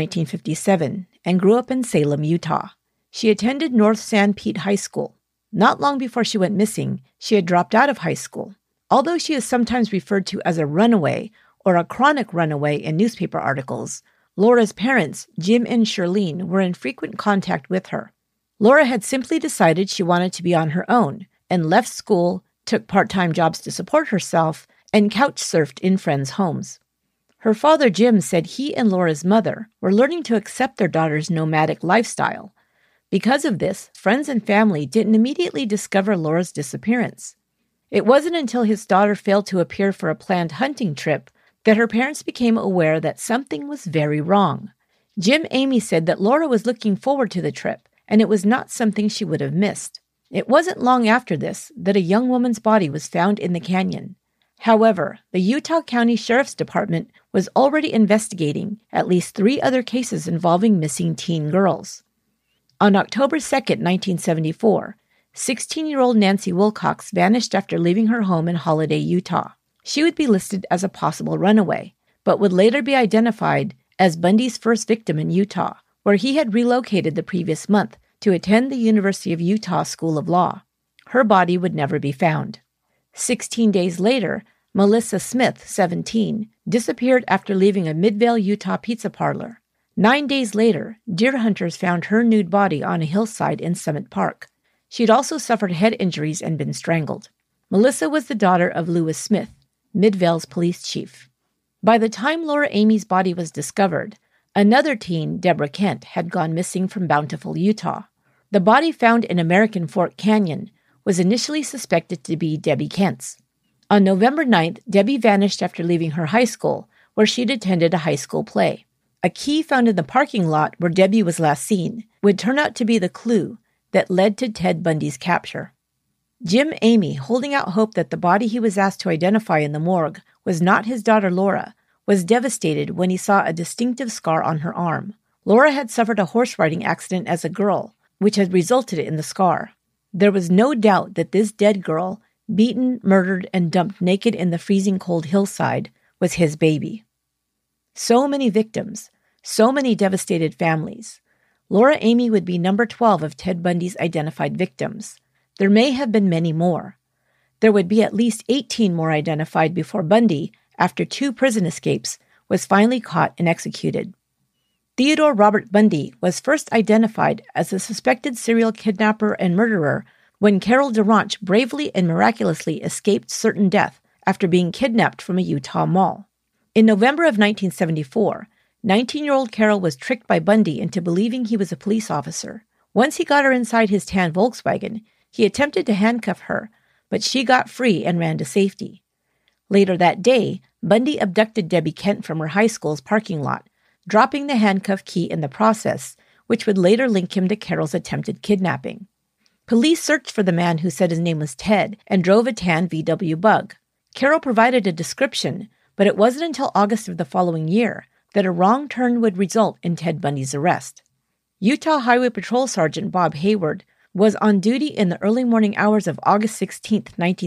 1957, and grew up in Salem, Utah. She attended North San Pete High School. Not long before she went missing, she had dropped out of high school. Although she is sometimes referred to as a runaway or a chronic runaway in newspaper articles, Laura's parents, Jim and Shirlene, were in frequent contact with her. Laura had simply decided she wanted to be on her own and left school, took part-time jobs to support herself, and couch-surfed in friends' homes. Her father, Jim, said he and Laura's mother were learning to accept their daughter's nomadic lifestyle. Because of this, friends and family didn't immediately discover Laura's disappearance. It wasn't until his daughter failed to appear for a planned hunting trip that her parents became aware that something was very wrong. Jim Amy said that Laura was looking forward to the trip, and it was not something she would have missed. It wasn't long after this that a young woman's body was found in the canyon. However, the Utah County Sheriff's Department was already investigating at least 3 other cases involving missing teen girls. On October 2, 1974, 16-year-old Nancy Wilcox vanished after leaving her home in Holiday, Utah. She would be listed as a possible runaway, but would later be identified as Bundy's first victim in Utah, where he had relocated the previous month to attend the University of Utah School of Law. Her body would never be found. 16 days later, Melissa Smith, 17, disappeared after leaving a Midvale, Utah pizza parlor. 9 days later, deer hunters found her nude body on a hillside in Summit Park. She'd also suffered head injuries and been strangled. Melissa was the daughter of Lewis Smith, Midvale's police chief. By the time Laura Amy's body was discovered, another teen, Deborah Kent, had gone missing from Bountiful, Utah. The body found in American Fork Canyon was initially suspected to be Debbie Kent's. On November 9th, Debbie vanished after leaving her high school, where she'd attended a high school play. A key found in the parking lot where Debbie was last seen would turn out to be the clue that led to Ted Bundy's capture. Jim Amy, holding out hope that the body he was asked to identify in the morgue was not his daughter Laura, was devastated when he saw a distinctive scar on her arm. Laura had suffered a horse riding accident as a girl, which had resulted in the scar. There was no doubt that this dead girl, beaten, murdered, and dumped naked in the freezing cold hillside, was his baby. So many victims, so many devastated families. Laura Amy would be number 12 of Ted Bundy's identified victims. There may have been many more. There would be at least 18 more identified before Bundy, after 2 prison escapes, was finally caught and executed. Theodore Robert Bundy was first identified as a suspected serial kidnapper and murderer when Carol DeRanch bravely and miraculously escaped certain death after being kidnapped from a Utah mall. In November of 1974, 19-year-old Carol was tricked by Bundy into believing he was a police officer. Once he got her inside his tan Volkswagen, he attempted to handcuff her, but she got free and ran to safety. Later that day, Bundy abducted Debbie Kent from her high school's parking lot, dropping the handcuff key in the process, which would later link him to Carol's attempted kidnapping. Police searched for the man who said his name was Ted and drove a tan VW Bug. Carol provided a description, but it wasn't until August of the following year that a wrong turn would result in Ted Bundy's arrest. Utah Highway Patrol Sergeant Bob Hayward was on duty in the early morning hours of August 16,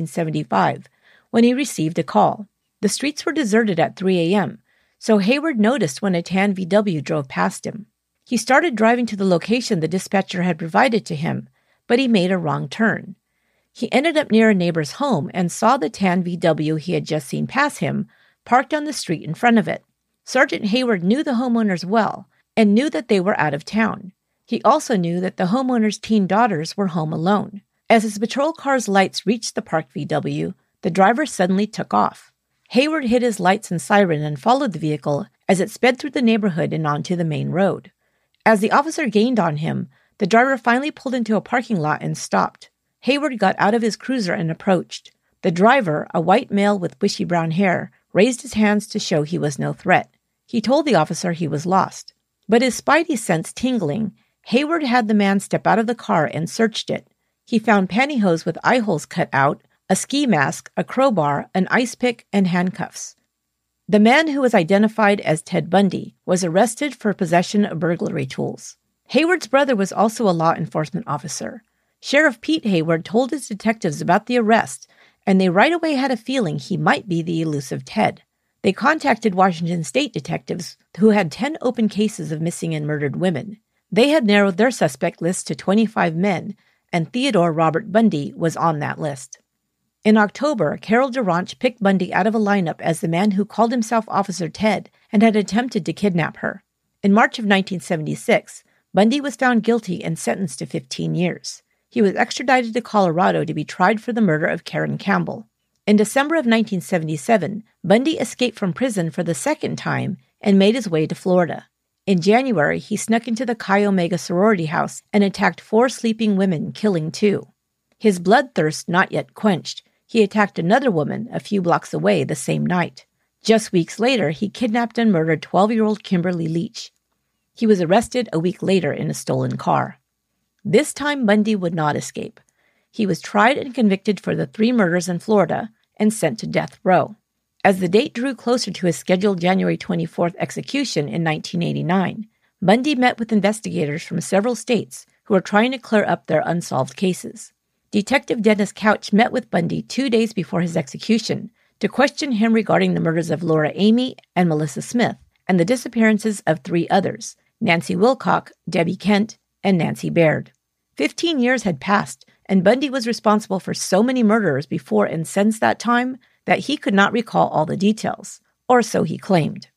1975, when he received a call. The streets were deserted at 3 a.m., so Hayward noticed when a tan VW drove past him. He started driving to the location the dispatcher had provided to him, but he made a wrong turn. He ended up near a neighbor's home and saw the tan VW he had just seen pass him parked on the street in front of it. Sergeant Hayward knew the homeowners well and knew that they were out of town. He also knew that the homeowners' teen daughters were home alone. As his patrol car's lights reached the parked VW, the driver suddenly took off. Hayward hit his lights and siren and followed the vehicle as it sped through the neighborhood and onto the main road. As the officer gained on him, the driver finally pulled into a parking lot and stopped. Hayward got out of his cruiser and approached. The driver, a white male with bushy brown hair, raised his hands to show he was no threat. He told the officer he was lost. But his spidey sense tingling, Hayward had the man step out of the car and searched it. He found pantyhose with eye holes cut out, a ski mask, a crowbar, an ice pick, and handcuffs. The man, who was identified as Ted Bundy, was arrested for possession of burglary tools. Hayward's brother was also a law enforcement officer. Sheriff Pete Hayward told his detectives about the arrest, and they right away had a feeling he might be the elusive Ted. They contacted Washington State detectives, who had 10 open cases of missing and murdered women. They had narrowed their suspect list to 25 men, and Theodore Robert Bundy was on that list. In October, Carol Durant picked Bundy out of a lineup as the man who called himself Officer Ted and had attempted to kidnap her. In March of 1976, Bundy was found guilty and sentenced to 15 years. He was extradited to Colorado to be tried for the murder of Karen Campbell. In December of 1977, Bundy escaped from prison for the second time and made his way to Florida. In January, he snuck into the Chi Omega sorority house and attacked 4 sleeping women, killing 2. His bloodthirst not yet quenched, he attacked another woman a few blocks away the same night. Just weeks later, he kidnapped and murdered 12-year-old Kimberly Leach. He was arrested a week later in a stolen car. This time, Bundy would not escape. He was tried and convicted for the 3 murders in Florida and sent to death row. As the date drew closer to his scheduled January 24th execution in 1989, Bundy met with investigators from several states who were trying to clear up their unsolved cases. Detective Dennis Couch met with Bundy 2 days before his execution to question him regarding the murders of Laura Amy and Melissa Smith and the disappearances of 3 others, Nancy Wilcock, Debbie Kent, and Nancy Baird. 15 years had passed, and Bundy was responsible for so many murders before and since that time that he could not recall all the details, or so he claimed.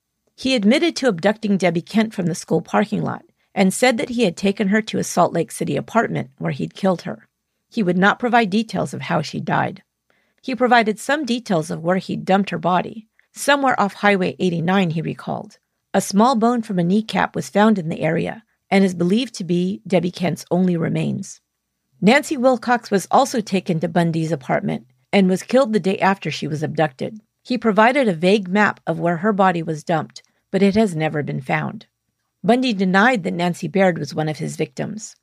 He admitted to abducting Debbie Kent from the school parking lot and said that he had taken her to a Salt Lake City apartment where he'd killed her. He would not provide details of how she died. He provided some details of where he'd dumped her body. Somewhere off Highway 89, he recalled. A small bone from a kneecap was found in the area and is believed to be Debbie Kent's only remains. Nancy Wilcox was also taken to Bundy's apartment and was killed the day after she was abducted. He provided a vague map of where her body was dumped, but it has never been found. Bundy denied that Nancy Baird was one of his victims.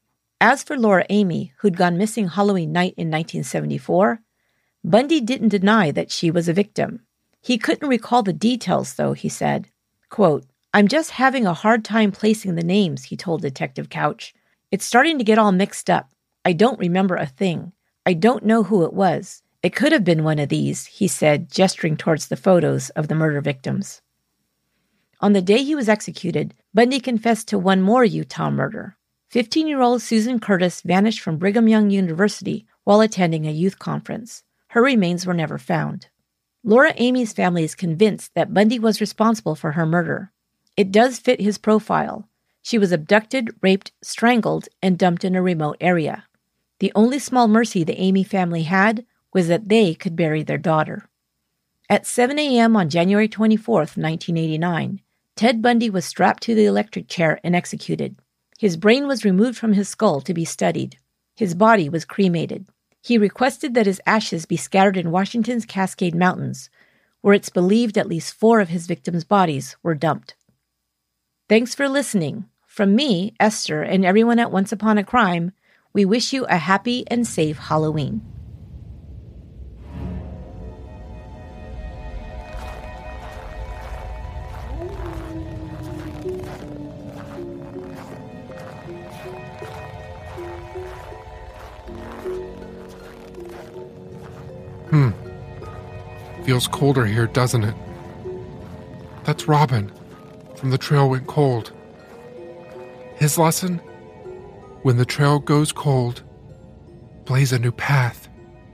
As for Laura Amy, who'd gone missing Halloween night in 1974, Bundy didn't deny that she was a victim. He couldn't recall the details, though, he said. Quote, "I'm just having a hard time placing the names," he told Detective Couch. "It's starting to get all mixed up. I don't remember a thing. I don't know who it was. It could have been one of these," he said, gesturing towards the photos of the murder victims. On the day he was executed, Bundy confessed to one more Utah murder. 15-year-old Susan Curtis vanished from Brigham Young University while attending a youth conference. Her remains were never found. Laura Amy's family is convinced that Bundy was responsible for her murder. It does fit his profile. She was abducted, raped, strangled, and dumped in a remote area. The only small mercy the Amy family had was that they could bury their daughter. At 7 a.m. on January 24th, 1989, Ted Bundy was strapped to the electric chair and executed. His brain was removed from his skull to be studied. His body was cremated. He requested that his ashes be scattered in Washington's Cascade Mountains, where it's believed at least 4 of his victims' bodies were dumped. Thanks for listening. From me, Esther, and everyone at Once Upon a Crime, we wish you a happy and safe Halloween. Feels colder here, doesn't it? That's Robin from The Trail Went Cold. His lesson? When the trail goes cold, blaze a new path.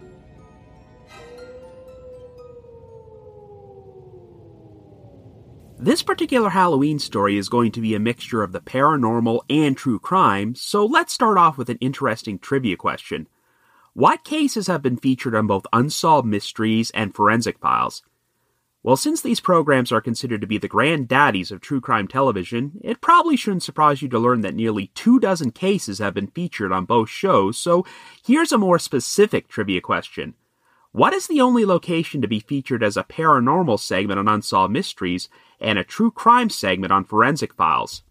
This particular Halloween story is going to be a mixture of the paranormal and true crime, so let's start off with an interesting trivia question. What cases have been featured on both Unsolved Mysteries and Forensic Files? Well, since these programs are considered to be the granddaddies of true crime television, it probably shouldn't surprise you to learn that nearly 24 cases have been featured on both shows, so here's a more specific trivia question. What is the only location to be featured as a paranormal segment on Unsolved Mysteries and a true crime segment on Forensic Files?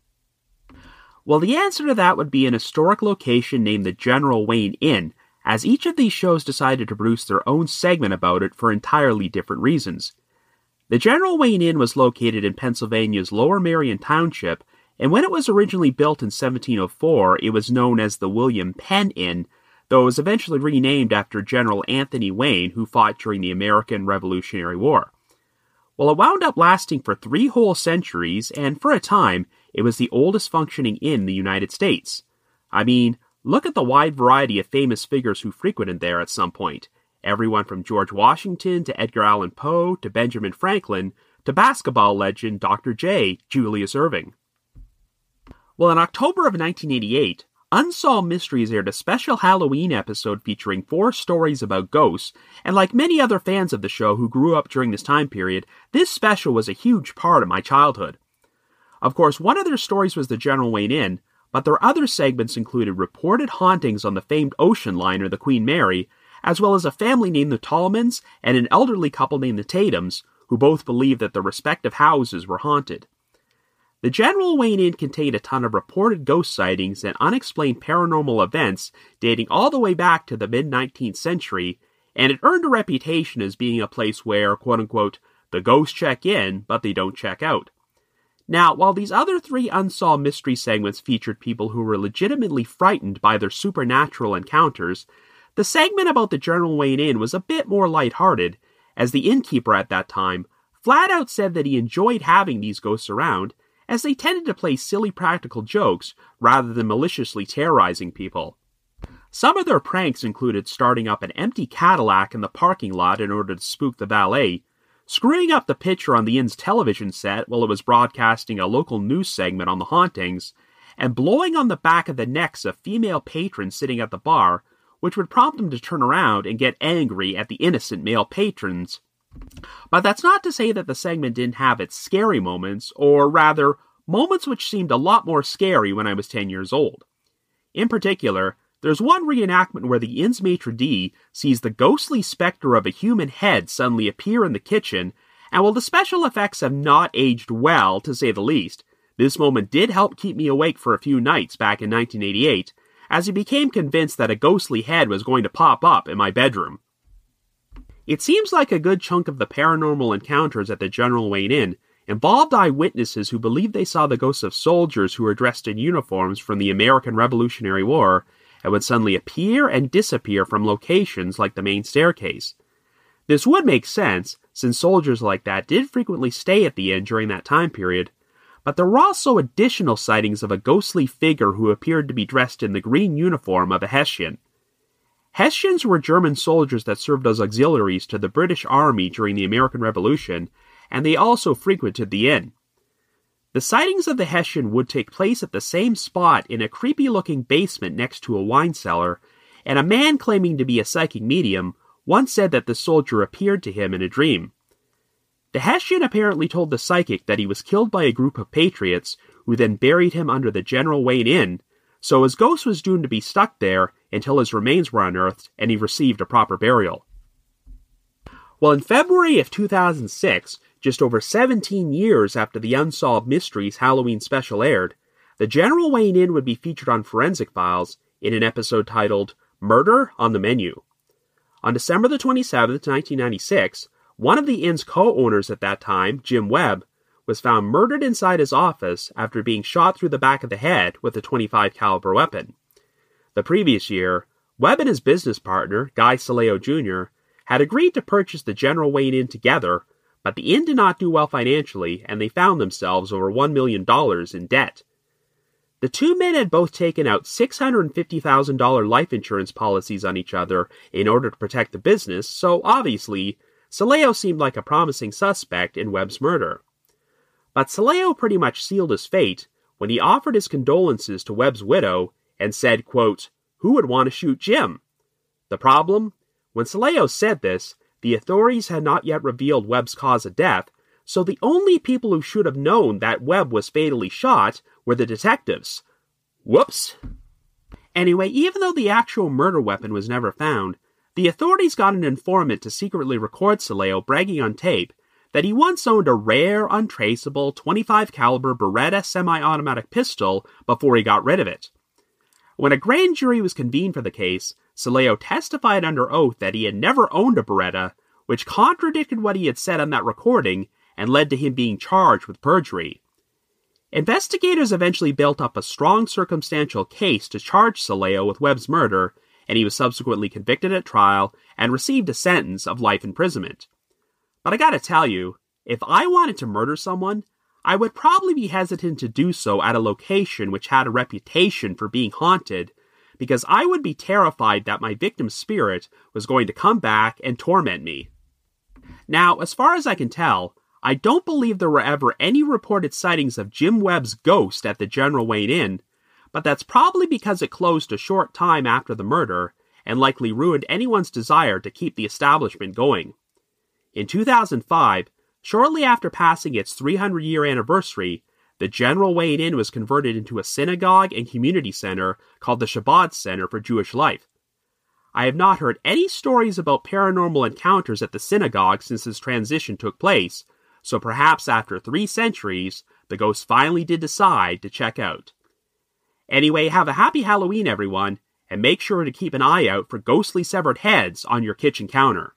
Well, the answer to that would be an historic location named the General Wayne Inn, as each of these shows decided to produce their own segment about it for entirely different reasons. The General Wayne Inn was located in Pennsylvania's Lower Merion Township, and when it was originally built in 1704, it was known as the William Penn Inn, though it was eventually renamed after General Anthony Wayne, who fought during the American Revolutionary War. Well, it wound up lasting for 3 whole centuries, and for a time, it was the oldest functioning inn in the United States. I mean, look at the wide variety of famous figures who frequented there at some point. Everyone from George Washington to Edgar Allan Poe to Benjamin Franklin to basketball legend Dr. J. Julius Erving. Well, in October of 1988, Unsolved Mysteries aired a special Halloween episode featuring 4 stories about ghosts, and like many other fans of the show who grew up during this time period, this special was a huge part of my childhood. Of course, one of their stories was the General Wayne Inn, but their other segments included reported hauntings on the famed ocean liner, the Queen Mary, as well as a family named the Tolmans and an elderly couple named the Tatums, who both believed that their respective houses were haunted. The General Wayne Inn contained a ton of reported ghost sightings and unexplained paranormal events dating all the way back to the mid-19th century, and it earned a reputation as being a place where, quote-unquote, the ghosts check in, but they don't check out. Now, while these other 3 Unsolved Mystery segments featured people who were legitimately frightened by their supernatural encounters, the segment about the General Wayne Inn was a bit more lighthearted, as the innkeeper at that time flat out said that he enjoyed having these ghosts around, as they tended to play silly practical jokes rather than maliciously terrorizing people. Some of their pranks included starting up an empty Cadillac in the parking lot in order to spook the valet, screwing up the picture on the inn's television set while it was broadcasting a local news segment on the hauntings, and blowing on the back of the necks of female patrons sitting at the bar, which would prompt them to turn around and get angry at the innocent male patrons. But that's not to say that the segment didn't have its scary moments, or rather, moments which seemed a lot more scary when I was 10 years old. In particular, there's one reenactment where the inn's maitre d' sees the ghostly specter of a human head suddenly appear in the kitchen, and while the special effects have not aged well, to say the least, this moment did help keep me awake for a few nights back in 1988, as I became convinced that a ghostly head was going to pop up in my bedroom. It seems like a good chunk of the paranormal encounters at the General Wayne Inn involved eyewitnesses who believed they saw the ghosts of soldiers who were dressed in uniforms from the American Revolutionary War and would suddenly appear and disappear from locations like the main staircase. This would make sense, since soldiers like that did frequently stay at the inn during that time period, but there were also additional sightings of a ghostly figure who appeared to be dressed in the green uniform of a Hessian. Hessians were German soldiers that served as auxiliaries to the British Army during the American Revolution, and they also frequented the inn. The sightings of the Hessian would take place at the same spot in a creepy-looking basement next to a wine cellar, and a man claiming to be a psychic medium once said that the soldier appeared to him in a dream. The Hessian apparently told the psychic that he was killed by a group of patriots, who then buried him under the General Wayne Inn, so his ghost was doomed to be stuck there until his remains were unearthed and he received a proper burial. Well, in February of 2006, just over 17 years after the Unsolved Mysteries Halloween special aired, the General Wayne Inn would be featured on Forensic Files in an episode titled Murder on the Menu. On December the 27th, 1996, one of the inn's co-owners at that time, Jim Webb, was found murdered inside his office after being shot through the back of the head with a .25 caliber weapon. The previous year, Webb and his business partner, Guy Saleo Jr., had agreed to purchase the General Wayne Inn together, but the inn did not do well financially, and they found themselves over $1 million in debt. The two men had both taken out $650,000 life insurance policies on each other in order to protect the business, so obviously, Celeo seemed like a promising suspect in Webb's murder. But Celeo pretty much sealed his fate when he offered his condolences to Webb's widow and said, quote, "Who would want to shoot Jim?" The problem? When Celeo said this, the authorities had not yet revealed Webb's cause of death, so the only people who should have known that Webb was fatally shot were the detectives. Whoops. Anyway, even though the actual murder weapon was never found, the authorities got an informant to secretly record Celeo bragging on tape that he once owned a rare, untraceable 25 caliber Beretta semi-automatic pistol before he got rid of it. When a grand jury was convened for the case, Celeo testified under oath that he had never owned a Beretta, which contradicted what he had said on that recording and led to him being charged with perjury. Investigators eventually built up a strong circumstantial case to charge Celeo with Webb's murder, and he was subsequently convicted at trial and received a sentence of life imprisonment. But I gotta tell you, if I wanted to murder someone, I would probably be hesitant to do so at a location which had a reputation for being haunted, because I would be terrified that my victim's spirit was going to come back and torment me. Now, as far as I can tell, I don't believe there were ever any reported sightings of Jim Webb's ghost at the General Wayne Inn, but that's probably because it closed a short time after the murder and likely ruined anyone's desire to keep the establishment going. In 2005, shortly after passing its 300-year anniversary, the General Wayne Inn was converted into a synagogue and community center called the Chabad Center for Jewish Life. I have not heard any stories about paranormal encounters at the synagogue since this transition took place, so perhaps after 3 centuries, the ghosts finally did decide to check out. Anyway, have a happy Halloween, everyone, and make sure to keep an eye out for ghostly severed heads on your kitchen counter.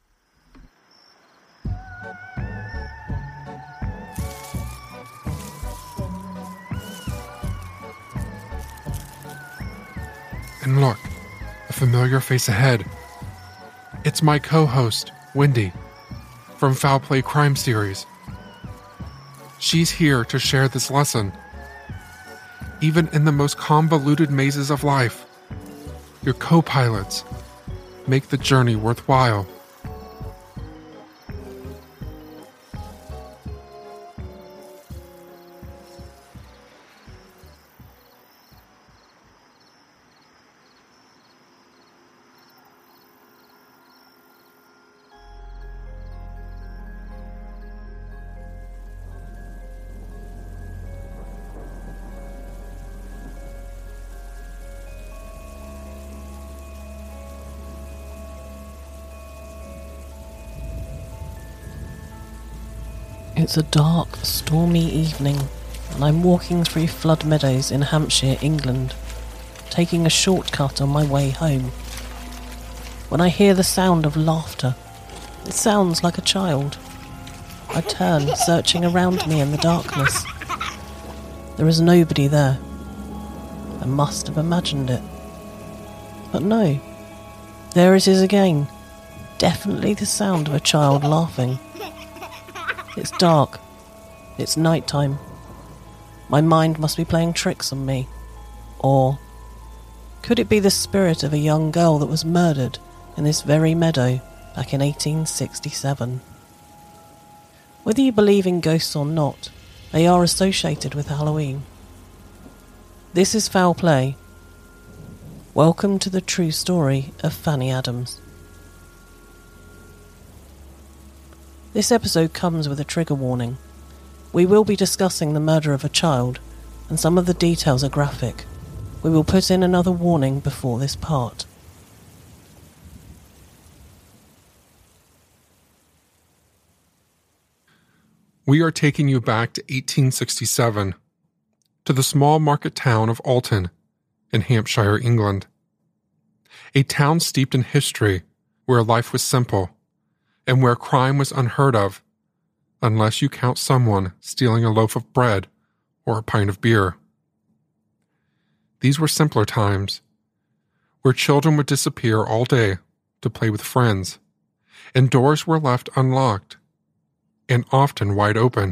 And look, a familiar face ahead. It's my co-host, Wendy, from Foul Play Crime Series. She's here to share this lesson. Even in the most convoluted mazes of life, your co-pilots make the journey worthwhile. It's a dark, stormy evening, and I'm walking through flood meadows in Hampshire, England, taking a shortcut on my way home. When I hear the sound of laughter, it sounds like a child. I turn, searching around me in the darkness. There is nobody there. I must have imagined it. But no, there it is again. Definitely the sound of a child laughing. It's dark. It's nighttime. My mind must be playing tricks on me. Or could it be the spirit of a young girl that was murdered in this very meadow back in 1867? Whether you believe in ghosts or not, they are associated with Halloween. This is Foul Play. Welcome to the true story of Fanny Adams. This episode comes with a trigger warning. We will be discussing the murder of a child, and some of the details are graphic. We will put in another warning before this part. We are taking you back to 1867, to the small market town of Alton in Hampshire, England. A town steeped in history where life was simple and where crime was unheard of, unless you count someone stealing a loaf of bread or a pint of beer. These were simpler times, where children would disappear all day to play with friends and doors were left unlocked, and often wide open.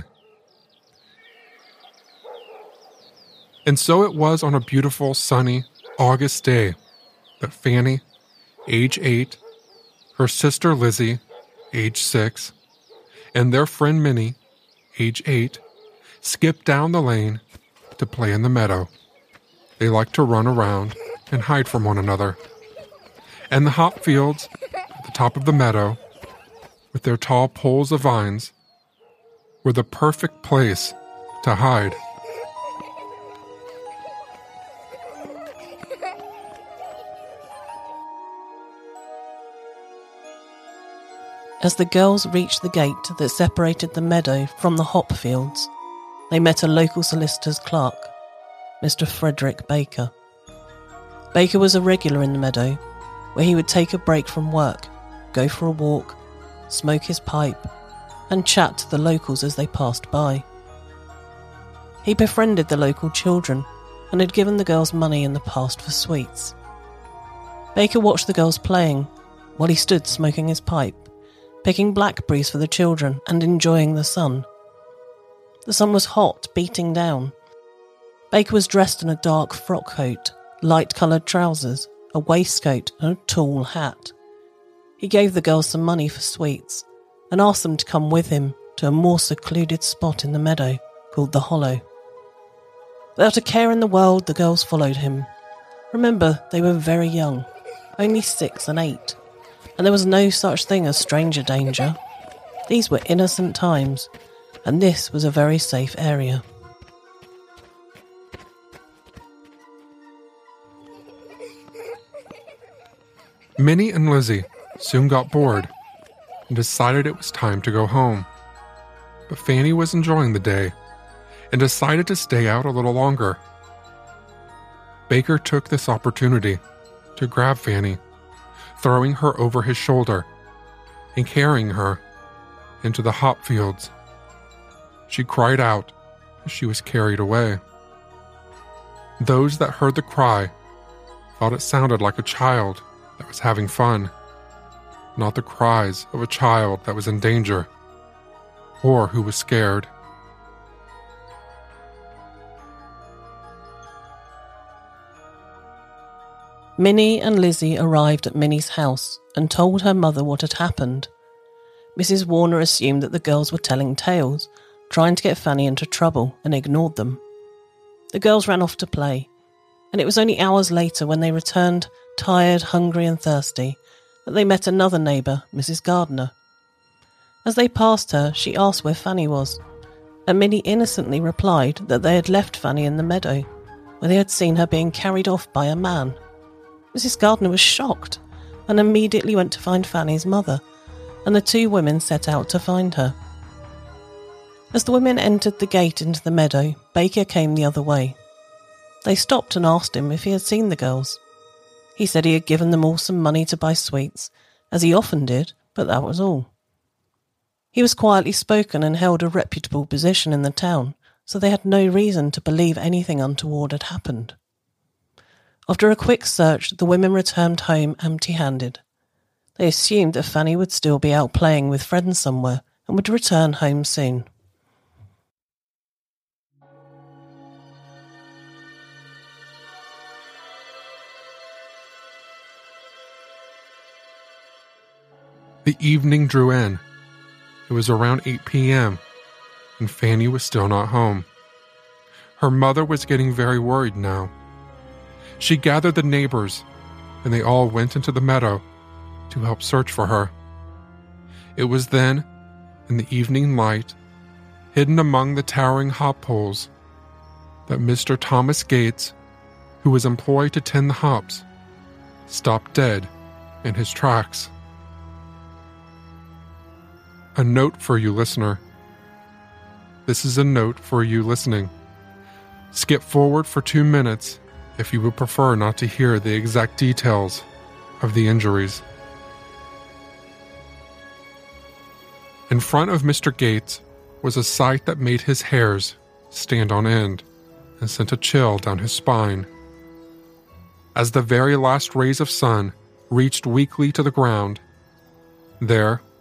And so it was on a beautiful, sunny August day that Fanny, age 8, her sister Lizzie, age 6, and their friend Minnie, age 8, skipped down the lane to play in the meadow. They liked to run around and hide from one another. And the hop fields at the top of the meadow, with their tall poles of vines, were the perfect place to hide. As the girls reached the gate that separated the meadow from the hop fields, they met a local solicitor's clerk, Mr. Frederick Baker. Baker was a regular in the meadow, where he would take a break from work, go for a walk, smoke his pipe, and chat to the locals as they passed by. He befriended the local children and had given the girls money in the past for sweets. Baker watched the girls playing while he stood smoking his pipe, picking blackberries for the children and enjoying the sun. The sun was hot, beating down. Baker was dressed in a dark frock coat, light-coloured trousers, a waistcoat and a tall hat. He gave the girls some money for sweets and asked them to come with him to a more secluded spot in the meadow called the Hollow. Without a care in the world, the girls followed him. Remember, they were very young, only 6 and 8, and there was no such thing as stranger danger. These were innocent times, and this was a very safe area. Minnie and Lizzie soon got bored and decided it was time to go home. But Fanny was enjoying the day and decided to stay out a little longer. Baker took this opportunity to grab Fanny, throwing her over his shoulder and carrying her into the hop fields. She cried out as she was carried away. Those that heard the cry thought it sounded like a child that was having fun, not the cries of a child that was in danger or who was scared. Minnie and Lizzie arrived at Minnie's house and told her mother what had happened. Mrs. Warner assumed that the girls were telling tales, trying to get Fanny into trouble, and ignored them. The girls ran off to play, and it was only hours later when they returned, tired, hungry and thirsty, that they met another neighbour, Mrs. Gardner. As they passed her, she asked where Fanny was, and Minnie innocently replied that they had left Fanny in the meadow, where they had seen her being carried off by a man. Mrs. Gardner was shocked and immediately went to find Fanny's mother, and the two women set out to find her. As the women entered the gate into the meadow, Baker came the other way. They stopped and asked him if he had seen the girls. He said he had given them all some money to buy sweets, as he often did, but that was all. He was quietly spoken and held a reputable position in the town, so they had no reason to believe anything untoward had happened. After a quick search, the women returned home empty-handed. They assumed that Fanny would still be out playing with friends somewhere and would return home soon. The evening drew in. It was around 8 p.m., and Fanny was still not home. Her mother was getting very worried now. She gathered the neighbors, and they all went into the meadow to help search for her. It was then, in the evening light, hidden among the towering hop poles, that Mr. Thomas Gates, who was employed to tend the hops, stopped dead in his tracks. A note for you, listener. This is a note for you listening. Skip forward for 2 minutes if you would prefer not to hear the exact details of the injuries. In front of Mr. Gates was a sight that made his hairs stand on end and sent a chill down his spine. As the very last rays of sun reached weakly to the ground, there,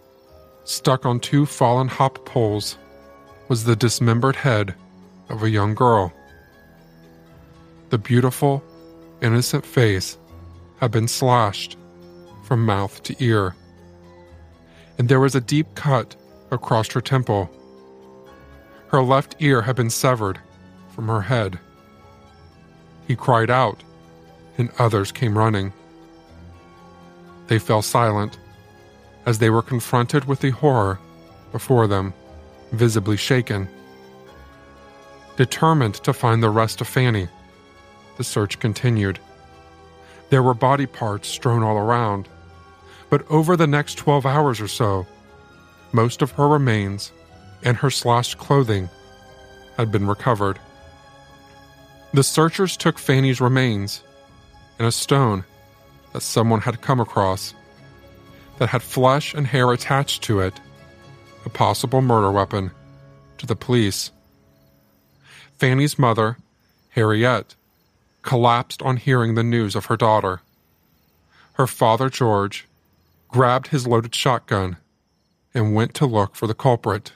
Stuck on 2 fallen hop poles was the dismembered head of a young girl. The beautiful, innocent face had been slashed from mouth to ear, and there was a deep cut across her temple. Her left ear had been severed from her head. He cried out, and others came running. They fell silent as they were confronted with the horror before them, visibly shaken. Determined to find the rest of Fanny, the search continued. There were body parts strewn all around, but over the next 12 hours or so, most of her remains and her slashed clothing had been recovered. The searchers took Fanny's remains and a stone that someone had come across that had flesh and hair attached to it, a possible murder weapon, to the police. Fanny's mother, Harriet, collapsed on hearing the news of her daughter. Her father, George, grabbed his loaded shotgun and went to look for the culprit.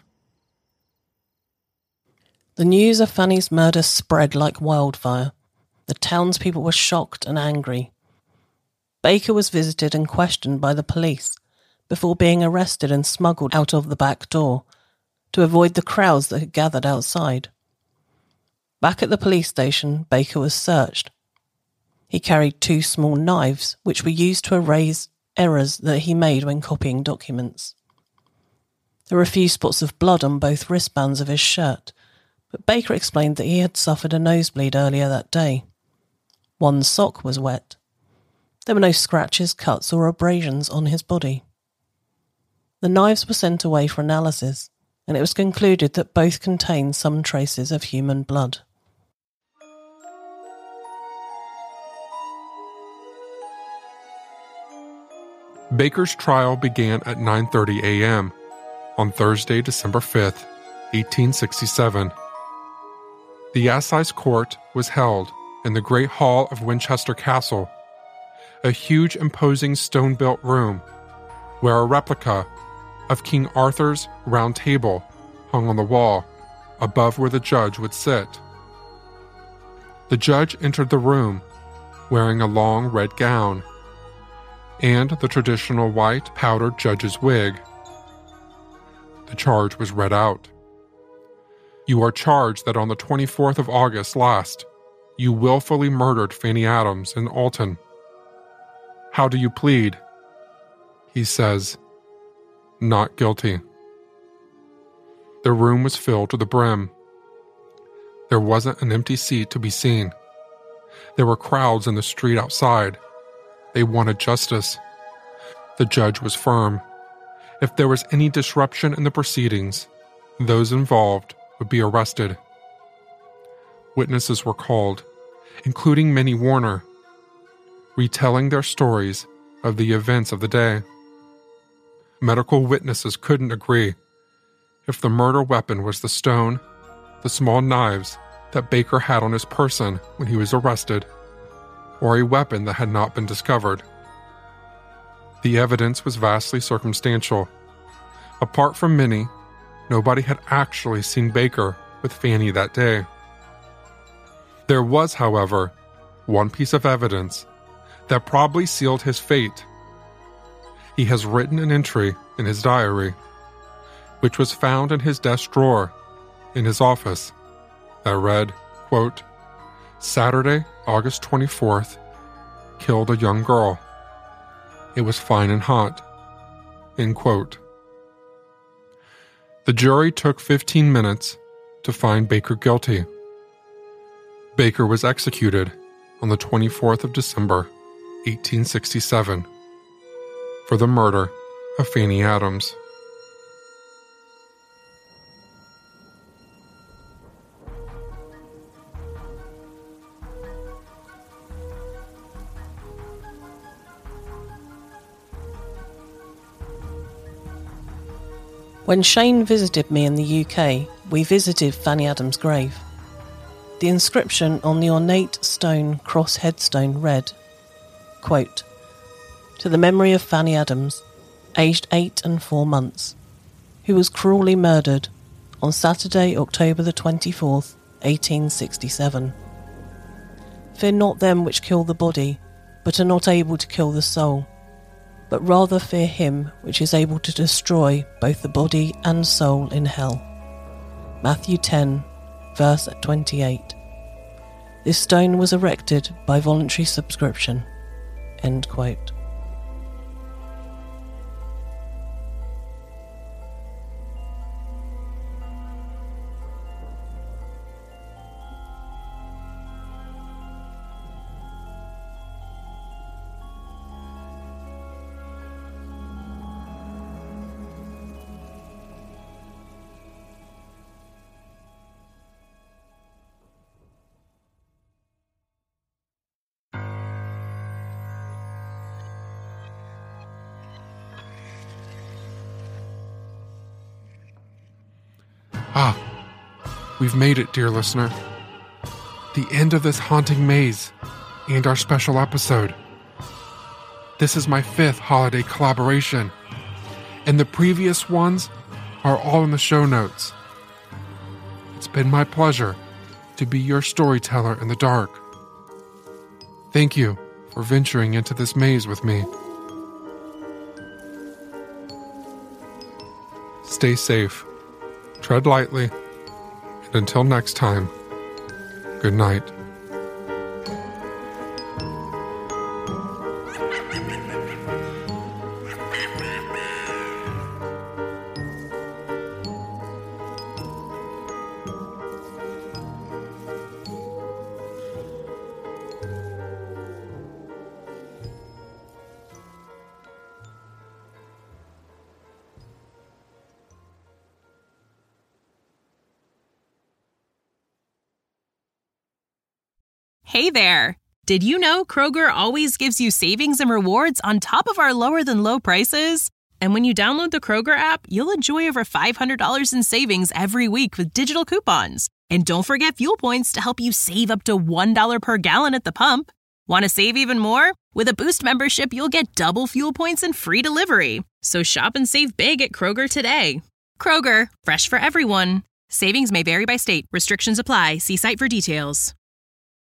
The news of Fanny's murder spread like wildfire. The townspeople were shocked and angry. Baker was visited and questioned by the police before being arrested and smuggled out of the back door to avoid the crowds that had gathered outside. Back at the police station, Baker was searched. He carried 2 small knives, which were used to erase errors that he made when copying documents. There were a few spots of blood on both wristbands of his shirt, but Baker explained that he had suffered a nosebleed earlier that day. 1 sock was wet. There were no scratches, cuts, or abrasions on his body. The knives were sent away for analysis, and it was concluded that both contained some traces of human blood. Baker's trial began at 9:30 a.m. on Thursday, December 5th, 1867. The Assize Court was held in the Great Hall of Winchester Castle, a huge imposing stone-built room where a replica of King Arthur's Round Table hung on the wall above where the judge would sit. The judge entered the room wearing a long red gown and the traditional white powdered judge's wig. The charge was read out. You are charged that on the 24th of August last, you willfully murdered Fanny Adams in Alton. How do you plead? He says, not guilty. The room was filled to the brim. There wasn't an empty seat to be seen. There were crowds in the street outside. They wanted justice. The judge was firm. If there was any disruption in the proceedings, those involved would be arrested. Witnesses were called, including Minnie Warner, retelling their stories of the events of the day. Medical witnesses couldn't agree if the murder weapon was the stone, the small knives that Baker had on his person when he was arrested, or a weapon that had not been discovered. The evidence was vastly circumstantial. Apart from Minnie, nobody had actually seen Baker with Fanny that day. There was, however, one piece of evidence that probably sealed his fate. He has written an entry in his diary, which was found in his desk drawer in his office, that read, quote, Saturday, August 24th, killed a young girl. It was fine and hot, end quote. The jury took 15 minutes to find Baker guilty. Baker was executed on the 24th of December, 1867, for the murder of Fanny Adams. When Shane visited me in the UK, we visited Fanny Adams' grave. The inscription on the ornate stone cross headstone read, quote, To the memory of Fanny Adams, aged 8 and 4 months, who was cruelly murdered on Saturday, October the 24th, 1867. Fear not them which kill the body, but are not able to kill the soul, but rather fear him which is able to destroy both the body and soul in hell. Matthew 10, verse 28. This stone was erected by voluntary subscription. End quote. Ah, we've made it, dear listener. The end of this haunting maze and our special episode. This is my 5th holiday collaboration, and the previous ones are all in the show notes. It's been my pleasure to be your storyteller in the dark. Thank you for venturing into this maze with me. Stay safe. Tread lightly, and until next time, good night. Hey there! Did you know Kroger always gives you savings and rewards on top of our lower-than-low prices? And when you download the Kroger app, you'll enjoy over $500 in savings every week with digital coupons. And don't forget fuel points to help you save up to $1 per gallon at the pump. Want to save even more? With a Boost membership, you'll get double fuel points and free delivery. So shop and save big at Kroger today. Kroger, fresh for everyone. Savings may vary by state. Restrictions apply. See site for details.